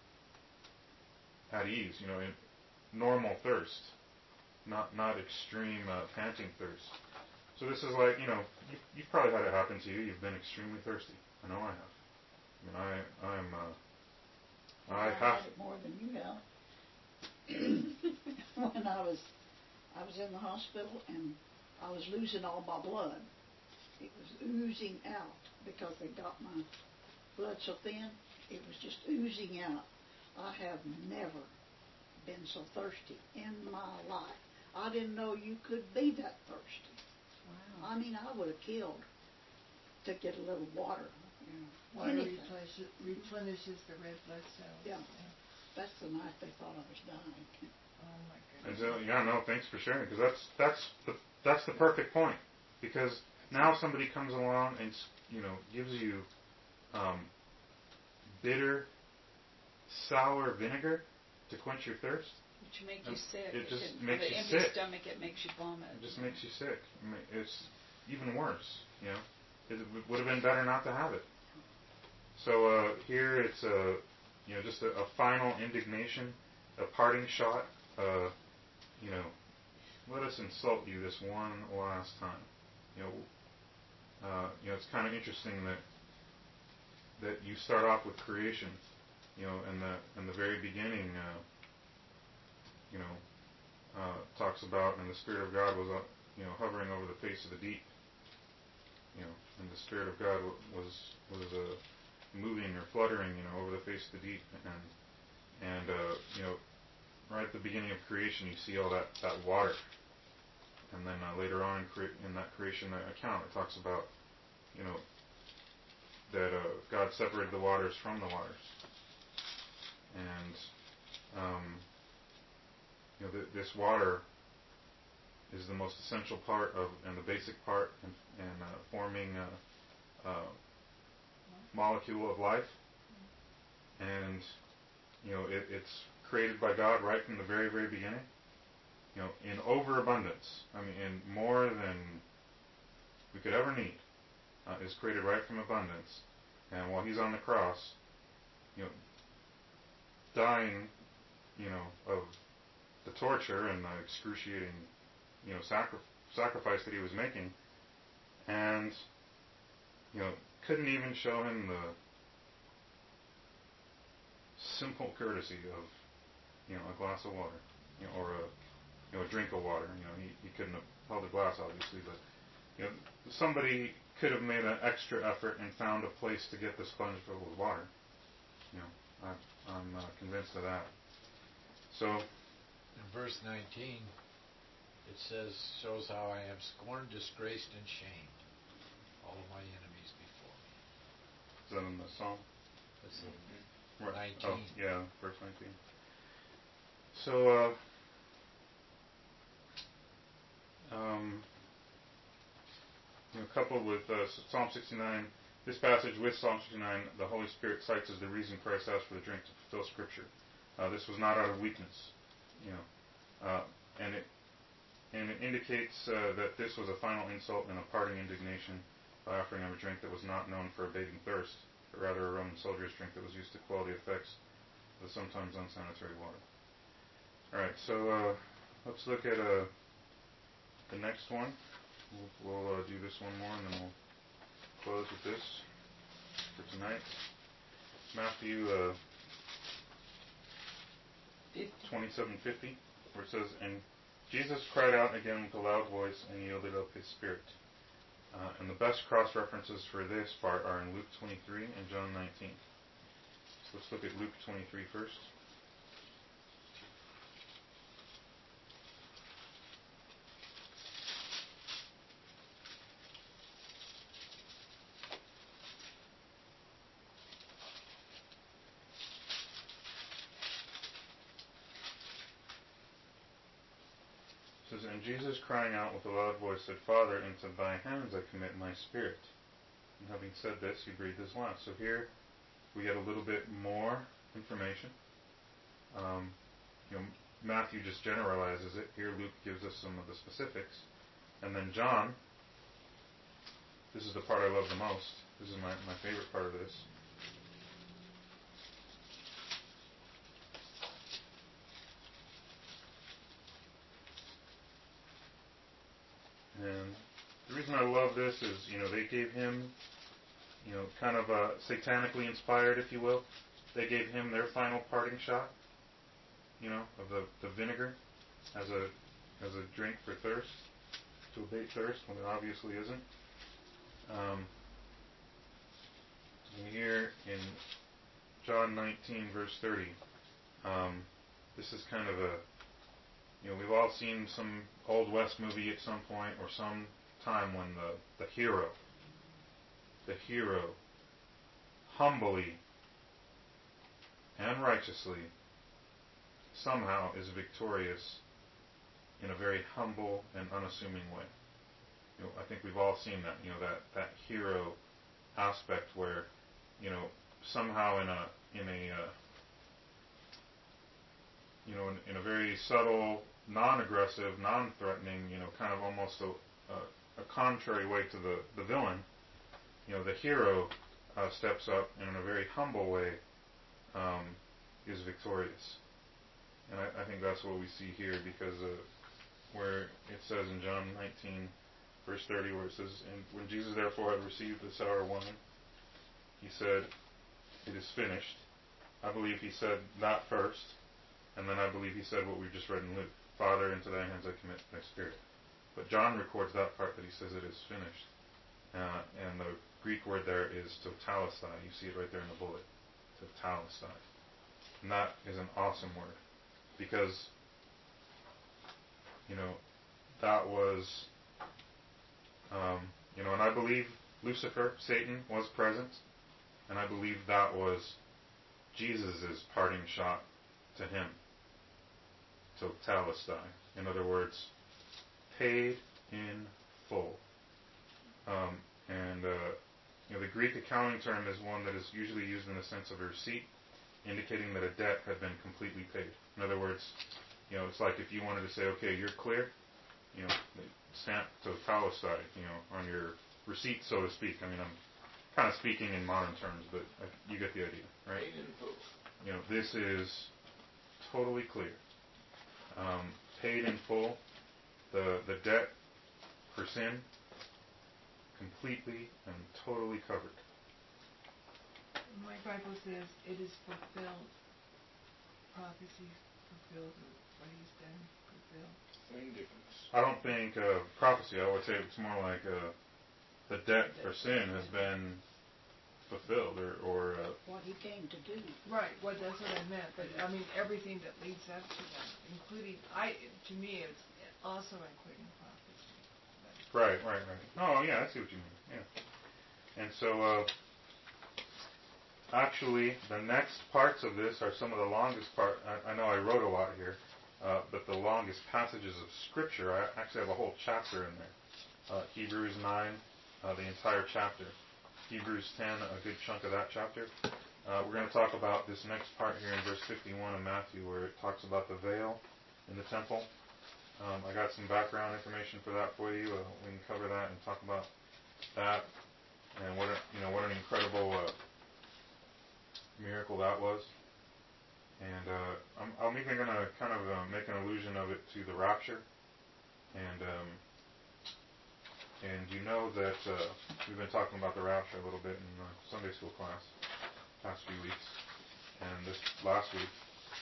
at ease, you know, in normal thirst, not not extreme uh, panting thirst. So this is like, you know, you, you've probably had it happen to you. You've been extremely thirsty. I know I have. I mean, I I'm uh, I I have. had it more than you have. When I was I was in the hospital and I was losing all my blood. It was oozing out because they got my blood so thin. It was just oozing out. I have never been so thirsty in my life. I didn't know you could be that thirsty. Wow. I mean, I would have killed to get a little water. You know, Water anything. replenishes, replenishes the red blood cells. Yeah. That's the night they thought I was dying. Oh my And goodness. so, yeah, no, thanks for sharing, because that's that's the that's the perfect point. Because now somebody comes along and, you know, gives you um, bitter, sour vinegar to quench your thirst. Which make you sick. It just can, makes with you an empty sick. stomach, it makes you vomit. It just makes you sick. I mean, it's even worse, you know. It would have been better not to have it. So uh, here it's a, you know, just a, a final indignation, a parting shot. Uh, you know, let us insult you this one last time. You know, uh, you know, it's kind of interesting that that you start off with creation. You know, and the in the very beginning, uh, you know, uh, talks about, and the Spirit of God was, uh, you know, hovering over the face of the deep. You know, and the Spirit of God was was uh, moving or fluttering, you know, over the face of the deep, and And, uh, you know, right at the beginning of creation, you see all that, that water. And then uh, later on in, cre- in that creation account, it talks about, you know, that uh, God separated the waters from the waters. And, um, you know, th- this water is the most essential part of, and the basic part in, in uh, forming a, a molecule of life. And, you know, it, it's created by God right from the very, very beginning. You know, in overabundance. I mean, in more than we could ever need, uh, is created right from abundance. And while He's on the cross, you know, dying, you know, of the torture and the excruciating, you know, sacri- sacrifice that He was making, and, you know, couldn't even show Him the simple courtesy of, you know, a glass of water, you know, or a, you know, a drink of water. You know, he, he couldn't have held a glass, obviously, but, you know, somebody could have made an extra effort and found a place to get the sponge filled with water. You know, I, I'm uh, convinced of that. So, in verse nineteen, it says, shows how I am scorned, disgraced, and shamed, all of my enemies before me. Is that in the Psalm? That's in Right. nineteen. Oh, yeah, verse nineteen. So, uh, um, you know, coupled with uh, Psalm sixty-nine, this passage with Psalm sixty-nine, the Holy Spirit cites as the reason Christ asked for the drink to fulfill Scripture. Uh, this was not out of weakness, you know, uh, and it and it indicates uh, that this was a final insult and a parting indignation by offering him a drink that was not known for abating thirst, but rather a Roman soldier's drink that was used to quell the effects of the sometimes unsanitary water. All right, so uh, let's look at uh, the next one. We'll, we'll uh, do this one more, and then we'll close with this for tonight. Matthew uh, twenty-seven fifty, where it says, "And Jesus cried out again with a loud voice and yielded up His spirit." Uh, and the best cross references for this part are in Luke twenty-three and John nineteen. So let's look at Luke twenty-three first. It says, "And Jesus, crying out with a loud voice, said, Father, into Thy hands I commit my spirit. And having said this, He breathed His last." So here we get a little bit more information. Um, you know, Matthew just generalizes it. Here Luke gives us some of the specifics. And then John, this is the part I love the most. This is my, my favorite part of this. And the reason I love this is, you know, they gave him, you know, kind of uh, satanically inspired, if you will. They gave him their final parting shot, you know, of the, the vinegar as a as a drink for thirst, to abate thirst when it obviously isn't. Um, and here in John nineteen, verse thirty, um, this is kind of a, you know, we've all seen some Old West movie at some point or some time when the, the hero, the hero, humbly and righteously somehow is victorious in a very humble and unassuming way. You know, I think we've all seen that, you know, that, that hero aspect where, you know, somehow in a, in a, uh, you know, in, in a very subtle, non-aggressive, non-threatening, you know, kind of almost a, a, a contrary way to the, the villain, you know, the hero uh, steps up and in a very humble way um, is victorious. And I, I think that's what we see here, because uh, where it says in John nineteen, verse thirty, where it says, "And when Jesus therefore had received the sour wine, He said, 'It is finished.'" I believe He said that first, and then I believe He said what we've just read in Luke, "Father, into Thy hands I commit my spirit." But John records that part that He says it is finished. Uh, and the Greek word there is totalestai. You see it right there in the bullet. Totalestai. And that is an awesome word. Because, you know, that was, um, you know, and I believe Lucifer, Satan, was present. And I believe that was Jesus' parting shot to him. Totalestai. In other words, paid in full. Um, and, uh, you know, the Greek accounting term is one that is usually used in the sense of a receipt, indicating that a debt had been completely paid. In other words, you know, it's like if you wanted to say, okay, you're clear, you know, stamp totalestai, you know, on your receipt, so to speak. I mean, I'm kind of speaking in modern terms, but uh, you get the idea, right? Paid in full. You know, this is totally clear. Um, paid in full, the the debt for sin, completely and totally covered. My Bible says it is fulfilled. Prophecy fulfilled. What he's done fulfilled. Same difference. I don't think uh, prophecy. I would say it's more like uh, the debt for sin has been fulfilled, or, or uh, What he came to do. Right. Well, that's what I meant. But I mean, everything that leads up to that, including I. To me, it's also including prophecy. right, right, right. Oh, yeah, I see what you mean. Yeah. And so, uh, actually, the next parts of this are some of the longest part. I, I know I wrote a lot here, uh, but the longest passages of Scripture. I actually have a whole chapter in there. Uh, Hebrews nine, uh, the entire chapter. Hebrews ten, a good chunk of that chapter. Uh, we're going to talk about this next part here in verse fifty-one of Matthew, where it talks about the veil in the temple. Um, I got some background information for that for you. Uh, we can cover that and talk about that, and what a, you know what an incredible uh, miracle that was. And uh, I'm, I'm even going to kind of uh, make an allusion of it to the rapture. And um, and you know that uh, we've been talking about the rapture a little bit in uh, Sunday school class past few weeks, and this last week.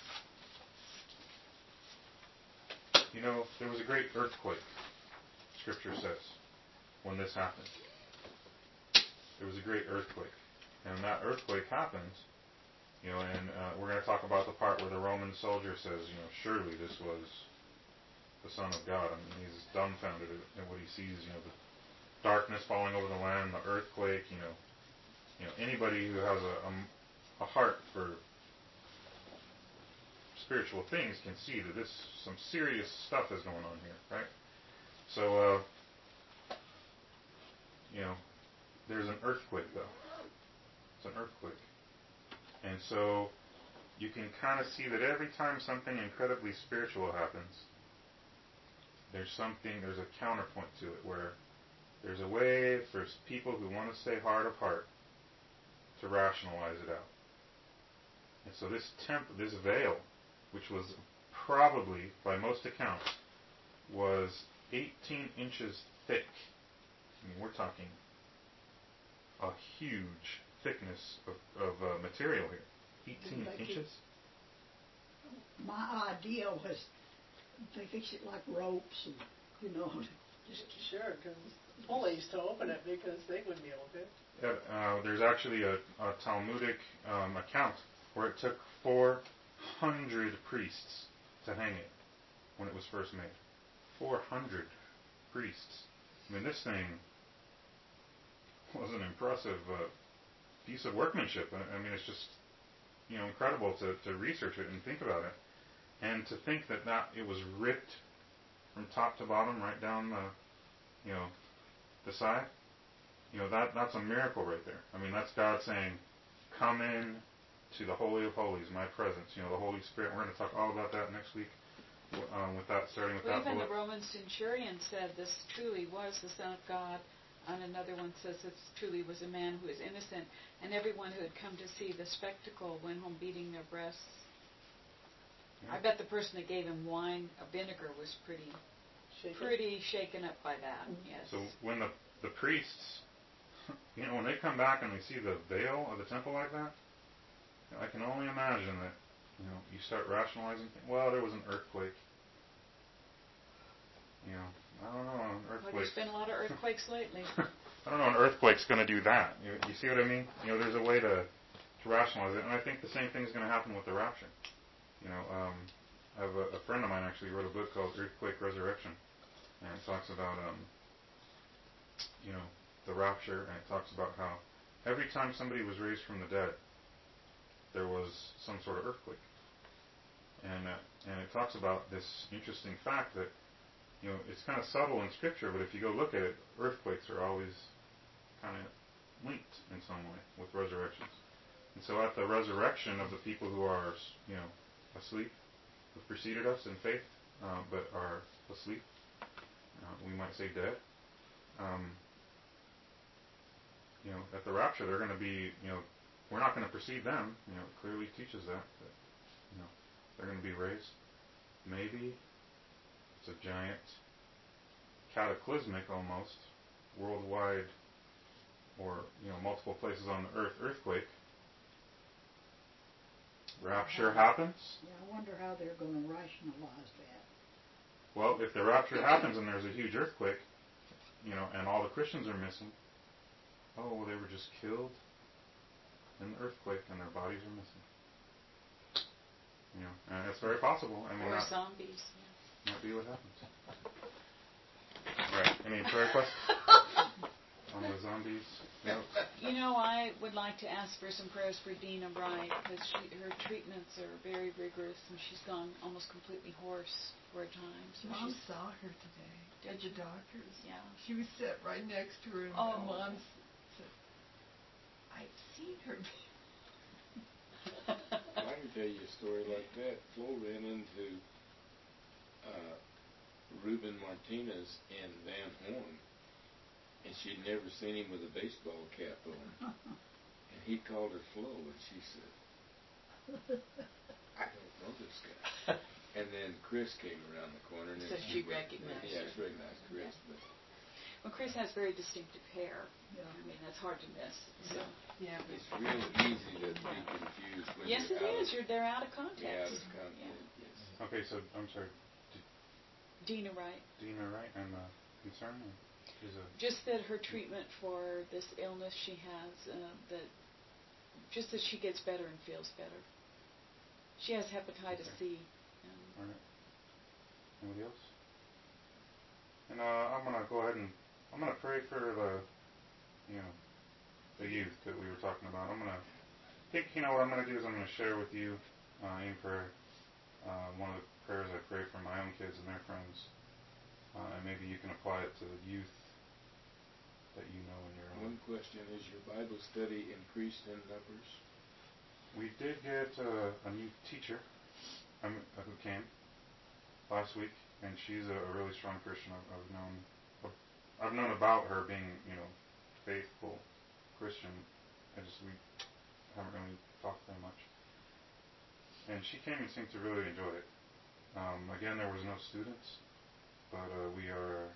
You know, there was a great earthquake, Scripture says, when this happened. There was a great earthquake. And when that earthquake happens, you know, and uh, we're going to talk about the part where the Roman soldier says, you know, surely this was the Son of God. I mean, he's dumbfounded at what he sees, you know, the darkness falling over the land, the earthquake, you know. You know, anybody who has a, a, a heart for spiritual things can see that this some serious stuff is going on here, right? So, uh, you know, there's an earthquake, though. It's an earthquake. And so you can kind of see that every time something incredibly spiritual happens, there's something, there's a counterpoint to it, where there's a way for people who want to stay hard of heart to rationalize it out. And so this temp, this veil, which was probably, by most accounts, was eighteen inches thick. I mean, we're talking a huge thickness of, of uh, material here. eighteen inches? My idea was they fix it like ropes and, you know, just Sure, because pulleys to open it because they wouldn't be able to. Yeah, uh, there's actually a, a Talmudic um, account where it took four hundred priests to hang it when it was first made. four hundred priests. I mean, this thing was an impressive uh, piece of workmanship. I, I mean, it's just, you know, incredible to, to research it and think about it. And to think that, that it was ripped from top to bottom, right down the, you know, the side. You know, that that's a miracle right there. I mean, that's God saying, come in to the Holy of Holies, my presence. You know, the Holy Spirit. We're going to talk all about that next week. Um, with that, starting with well, that even bullet. the Roman centurion said this truly was the Son of God. And another one says this truly was a man who is innocent. And everyone who had come to see the spectacle went home beating their breasts. Yeah. I bet the person that gave him wine, a vinegar, was pretty, shaken. pretty shaken up by that. Yes. So when the the priests, you know, when they come back and they see the veil of the temple like that, I can only imagine that, you know, you start rationalizing things. Well, there was an earthquake. You know, I don't know, an earthquake. Well, there's been a lot of earthquakes lately. I don't know, an earthquake's going to do that. You, you see what I mean? You know, there's a way to to rationalize it. And I think the same thing is going to happen with the rapture. You know, um, I have a, a friend of mine actually wrote a book called Earthquake Resurrection, and it talks about, um, you know, the rapture, and it talks about how every time somebody was raised from the dead, there was some sort of earthquake. And uh, and it talks about this interesting fact that, you know, it's kind of subtle in Scripture, but if you go look at it, earthquakes are always kind of linked in some way with resurrections. And so at the resurrection of the people who are, you know, asleep, who preceded us in faith, uh, but are asleep, uh, we might say dead, um, you know, at the rapture they're going to be, you know, we're not going to precede them. You know, it clearly teaches that, that, you know, they're going to be raised. Maybe it's a giant, cataclysmic almost, worldwide, or, you know, multiple places on the earth earthquake. Rapture happens. Yeah, I wonder how they're going to rationalize that. Well, if the rapture happens and there's a huge earthquake, you know, and all the Christians are missing, oh, well, they were just killed in the earthquake and their bodies are missing. You know, and it's very possible. I mean, Or that zombies. might be what happens. Right. Any prayer questions on the zombies? No. You know, I would like to ask for some prayers for Dina Wright, because her treatments are very rigorous, and she's gone almost completely hoarse for a time. So Mom she's, saw her today at the doctor's. Yeah. She was sitting right next to her, and Oh. Mom said, "I've seen her." I can tell you a story like that. Flo ran into uh, Ruben Martinez in Van Horn, and she'd never seen him with a baseball cap on. And he called her Flo, and she said, I don't know this guy. And then Chris came around the corner. And So then she went- recognized Yeah, her. she recognized Chris. But well, Chris has very distinctive hair. Yeah. I mean, that's hard to miss. So. Yeah. it's real easy to be confused when Yes, you're it out is. of, You're they're out of context. yeah, out of content. Yes. Okay, so I'm sorry, Dina Wright. Dina Wright, and uh, concern is a Just that her treatment for this illness she has, uh, that just that she gets better and feels better. She has hepatitis Okay. C. Um, all right. Anybody else? And uh, I'm gonna go ahead and I'm gonna pray for the, you know, the youth that we were talking about. I'm gonna think. You know what I'm gonna do is I'm gonna share with you uh, in prayer uh, one of the prayers I pray for my own kids and their friends, uh, and maybe you can apply it to the youth that you know in your own. One question, is your Bible study increased in numbers? We did get uh, a new teacher um, uh, who came last week, and she's a, a really strong Christian. I've, I've known, I've known about her being, you know, faithful Christian. I just we haven't really talked very much. And she came and seemed to really enjoy it. Um, again, there was no students, but uh, we are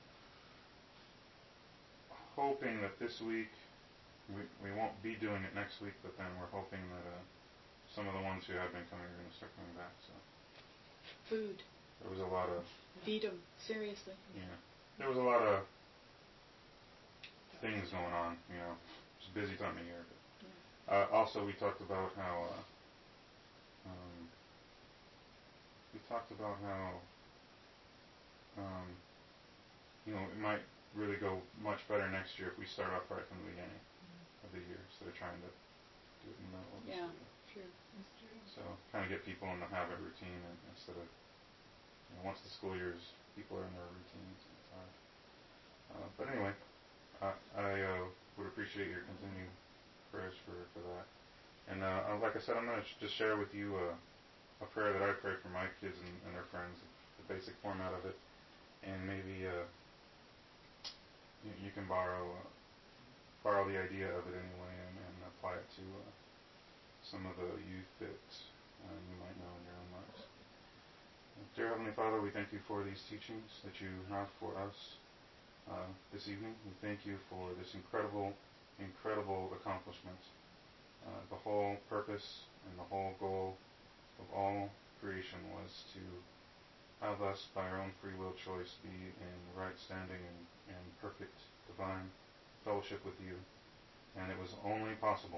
hoping that this week we we won't be doing it next week, but then we're hoping that uh, some of the ones who have been coming are going to start coming back. So food. there was a lot of Feed them. Seriously. yeah, there was a lot of things going on. You know, it's a busy time of year. But, uh, also, we talked about how uh, um, we talked about how um, you know it might really go much better next year if we start off right from the beginning of the year instead of trying to do it in the middle of the Yeah, school year. sure. That's true. So kind of get people in the habit routine and instead of you know, once the school years, people are in their routines. And it's hard. Uh, but anyway, I, I uh, would appreciate your continued prayers for, for that. And uh, like I said, I'm going to sh- just share with you a, a prayer that I pray for my kids and, and their friends, the basic format of it, and maybe uh, you, you can borrow uh, borrow the idea of it anyway and, and apply it to uh, some of the youth that uh, you might know in your own lives. Dear Heavenly Father, we thank you for these teachings that you have for us uh, this evening. We thank you for this incredible, incredible accomplishment. Uh, the whole purpose and the whole goal of all creation was to have us, by our own free will choice, be in right standing and, and perfect divine fellowship with you. And it was only possible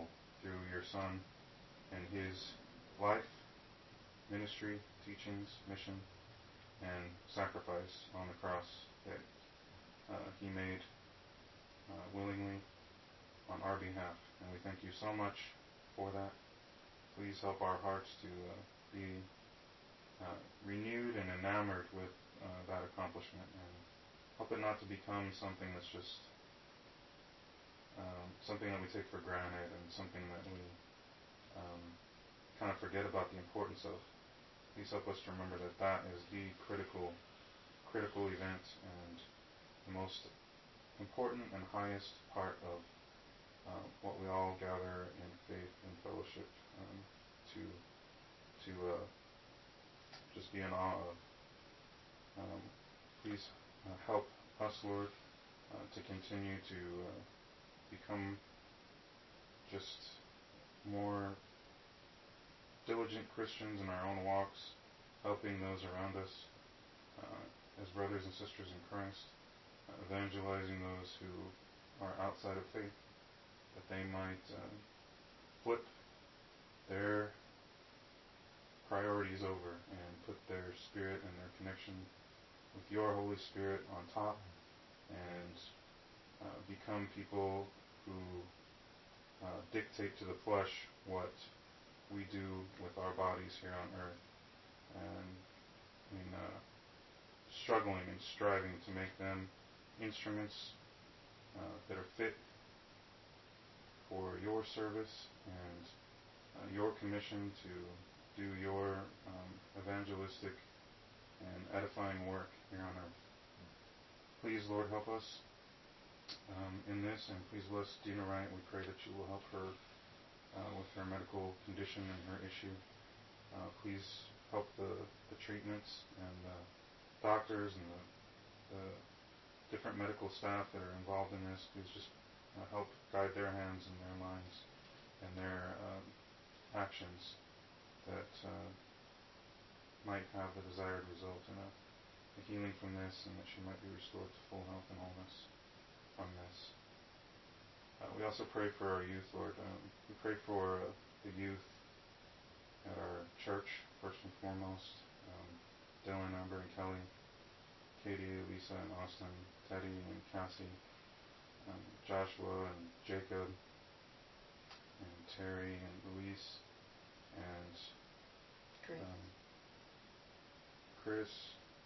through your Son and his life, ministry, teachings, mission, and sacrifice on the cross that uh, he made uh, willingly on our behalf. And we thank you so much for that. Please help our hearts to uh, be uh, renewed and enamored with uh, that accomplishment, and help it not to become something that's just um, something that we take for granted and something that we um, kind of forget about the importance of. Please help us to remember that that is the critical, critical event and the most important and highest part of uh, what we all gather in faith and fellowship um, to to uh, just be in awe of. Um, please uh, help us, Lord, uh, to continue to uh, become just more diligent Christians in our own walks, helping those around us uh, as brothers and sisters in Christ, uh, evangelizing those who are outside of faith, that they might uh, flip their priorities over and put their spirit and their connection with your Holy Spirit on top, and uh, become people who uh, dictate to the flesh what we do with our bodies here on earth, and in uh, struggling and striving to make them instruments uh, that are fit for your service and uh, your commission to do your um, evangelistic and edifying work here on earth. Please, Lord, help us um, in this, and please bless Dina Wright. We pray that you will help her uh, with her medical condition and her issue. Uh, please help the, the treatments and the doctors and the, the different medical staff that are involved in this. Please just uh, help guide their hands and their minds and their um, actions that uh, might have the desired result in a, a healing from this, and that she might be restored to full health and wholeness from this. Uh, we also pray for our youth, Lord. Um, we pray for uh, the youth at our church, first and foremost. Um, Dylan, Amber, and Kelly, Katie, Lisa, and Austin, Teddy, and Cassie, um, Joshua, and Jacob, and Terry, and Luis, and Chris. Um, Chris,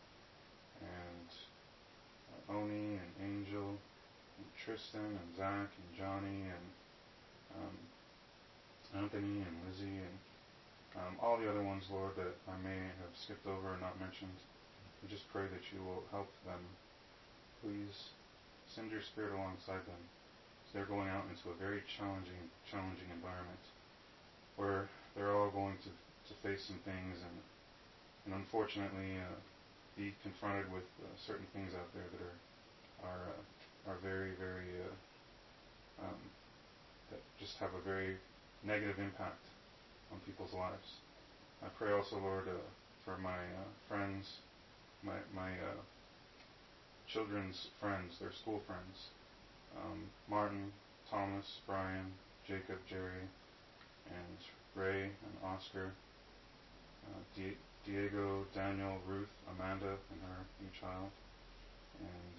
and uh, Oni, and Angel, and Tristan, and Zach, and Johnny, and um, Anthony, and Lizzie, and um, all the other ones, Lord, that I may have skipped over or not mentioned. We just pray that you will help them. Please send your Spirit alongside them. They're going out into a very challenging, challenging environment where they're all going to, to face some things and, and unfortunately uh, be confronted with uh, certain things out there that are are uh, are very, very uh, um, that just have a very negative impact on people's lives. I pray also, Lord, uh, for my uh, friends, my my uh, children's friends, their school friends, um, Martin, Thomas, Brian, Jacob, Jerry, and Ray and Oscar, uh, Di- Diego, Daniel, Ruth, Amanda, and her new child, and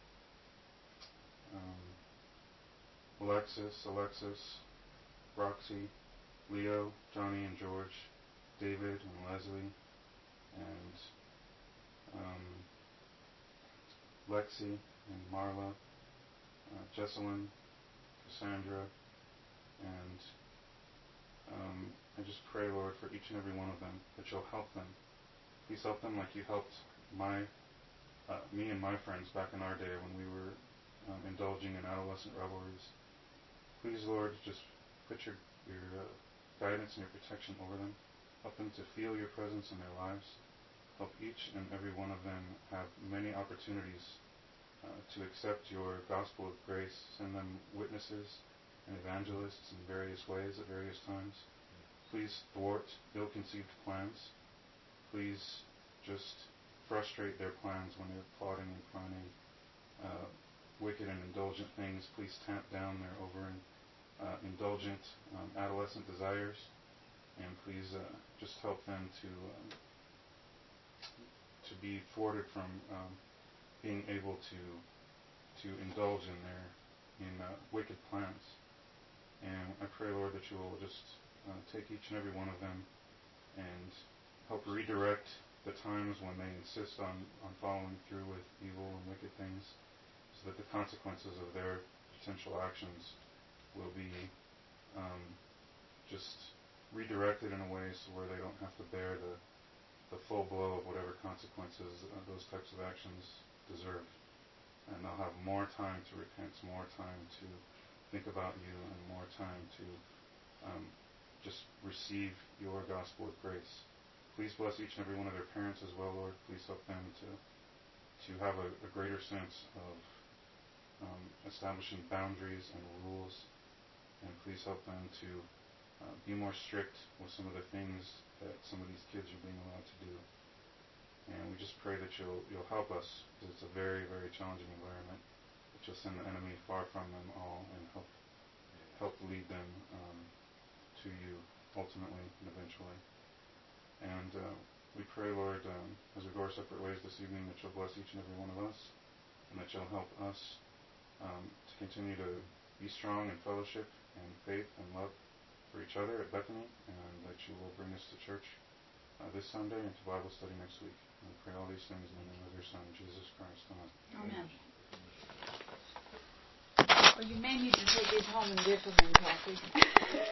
um, Alexis, Alexis, Roxy, Leo, Johnny, and George, David, and Leslie, and um, Lexi, and Marla, uh, Jesselyn, Cassandra, and um, I just pray, Lord, for each and every one of them, that you'll help them. Please help them like you helped my, uh, me and my friends back in our day when we were um, indulging in adolescent revelries. Please, Lord, just put your, your uh, guidance and your protection over them. Help them to feel your presence in their lives. Help each and every one of them have many opportunities uh, to accept your gospel of grace. Send them witnesses and evangelists in various ways at various times. Please thwart ill-conceived plans. Please just frustrate their plans when they're plotting and planning uh, wicked and indulgent things. Please tamp down their over uh, indulgent um, adolescent desires, and please uh, just help them to um, to be thwarted from um, being able to to indulge in their in uh, wicked plans. And I pray, Lord, that you will just uh, take each and every one of them and help redirect the times when they insist on, on following through with evil and wicked things, so that the consequences of their potential actions will be um, just redirected in a way so where they don't have to bear the, the full blow of whatever consequences uh, those types of actions deserve. And they'll have more time to repent, more time to think about you, and more time to um, just receive your gospel of grace. Please bless each and every one of their parents as well, Lord. Please help them to to have a, a greater sense of um, establishing boundaries and rules, and please help them to uh, be more strict with some of the things that some of these kids are being allowed to do. And we just pray that you'll you'll help us, because it's a very, very challenging environment, that you'll send the enemy far from them all and help help lead them um, to you ultimately and eventually. And uh, we pray, Lord, um, as we go our separate ways this evening, that you'll bless each and every one of us, and that you'll help us um, to continue to be strong in fellowship and faith and love for each other at Bethany, and that you will bring us to church uh, this Sunday and to Bible study next week. And we pray all these things in the name of your Son, Jesus Christ. Amen. Amen. Well, you may need to take these home and give to them, Kathy.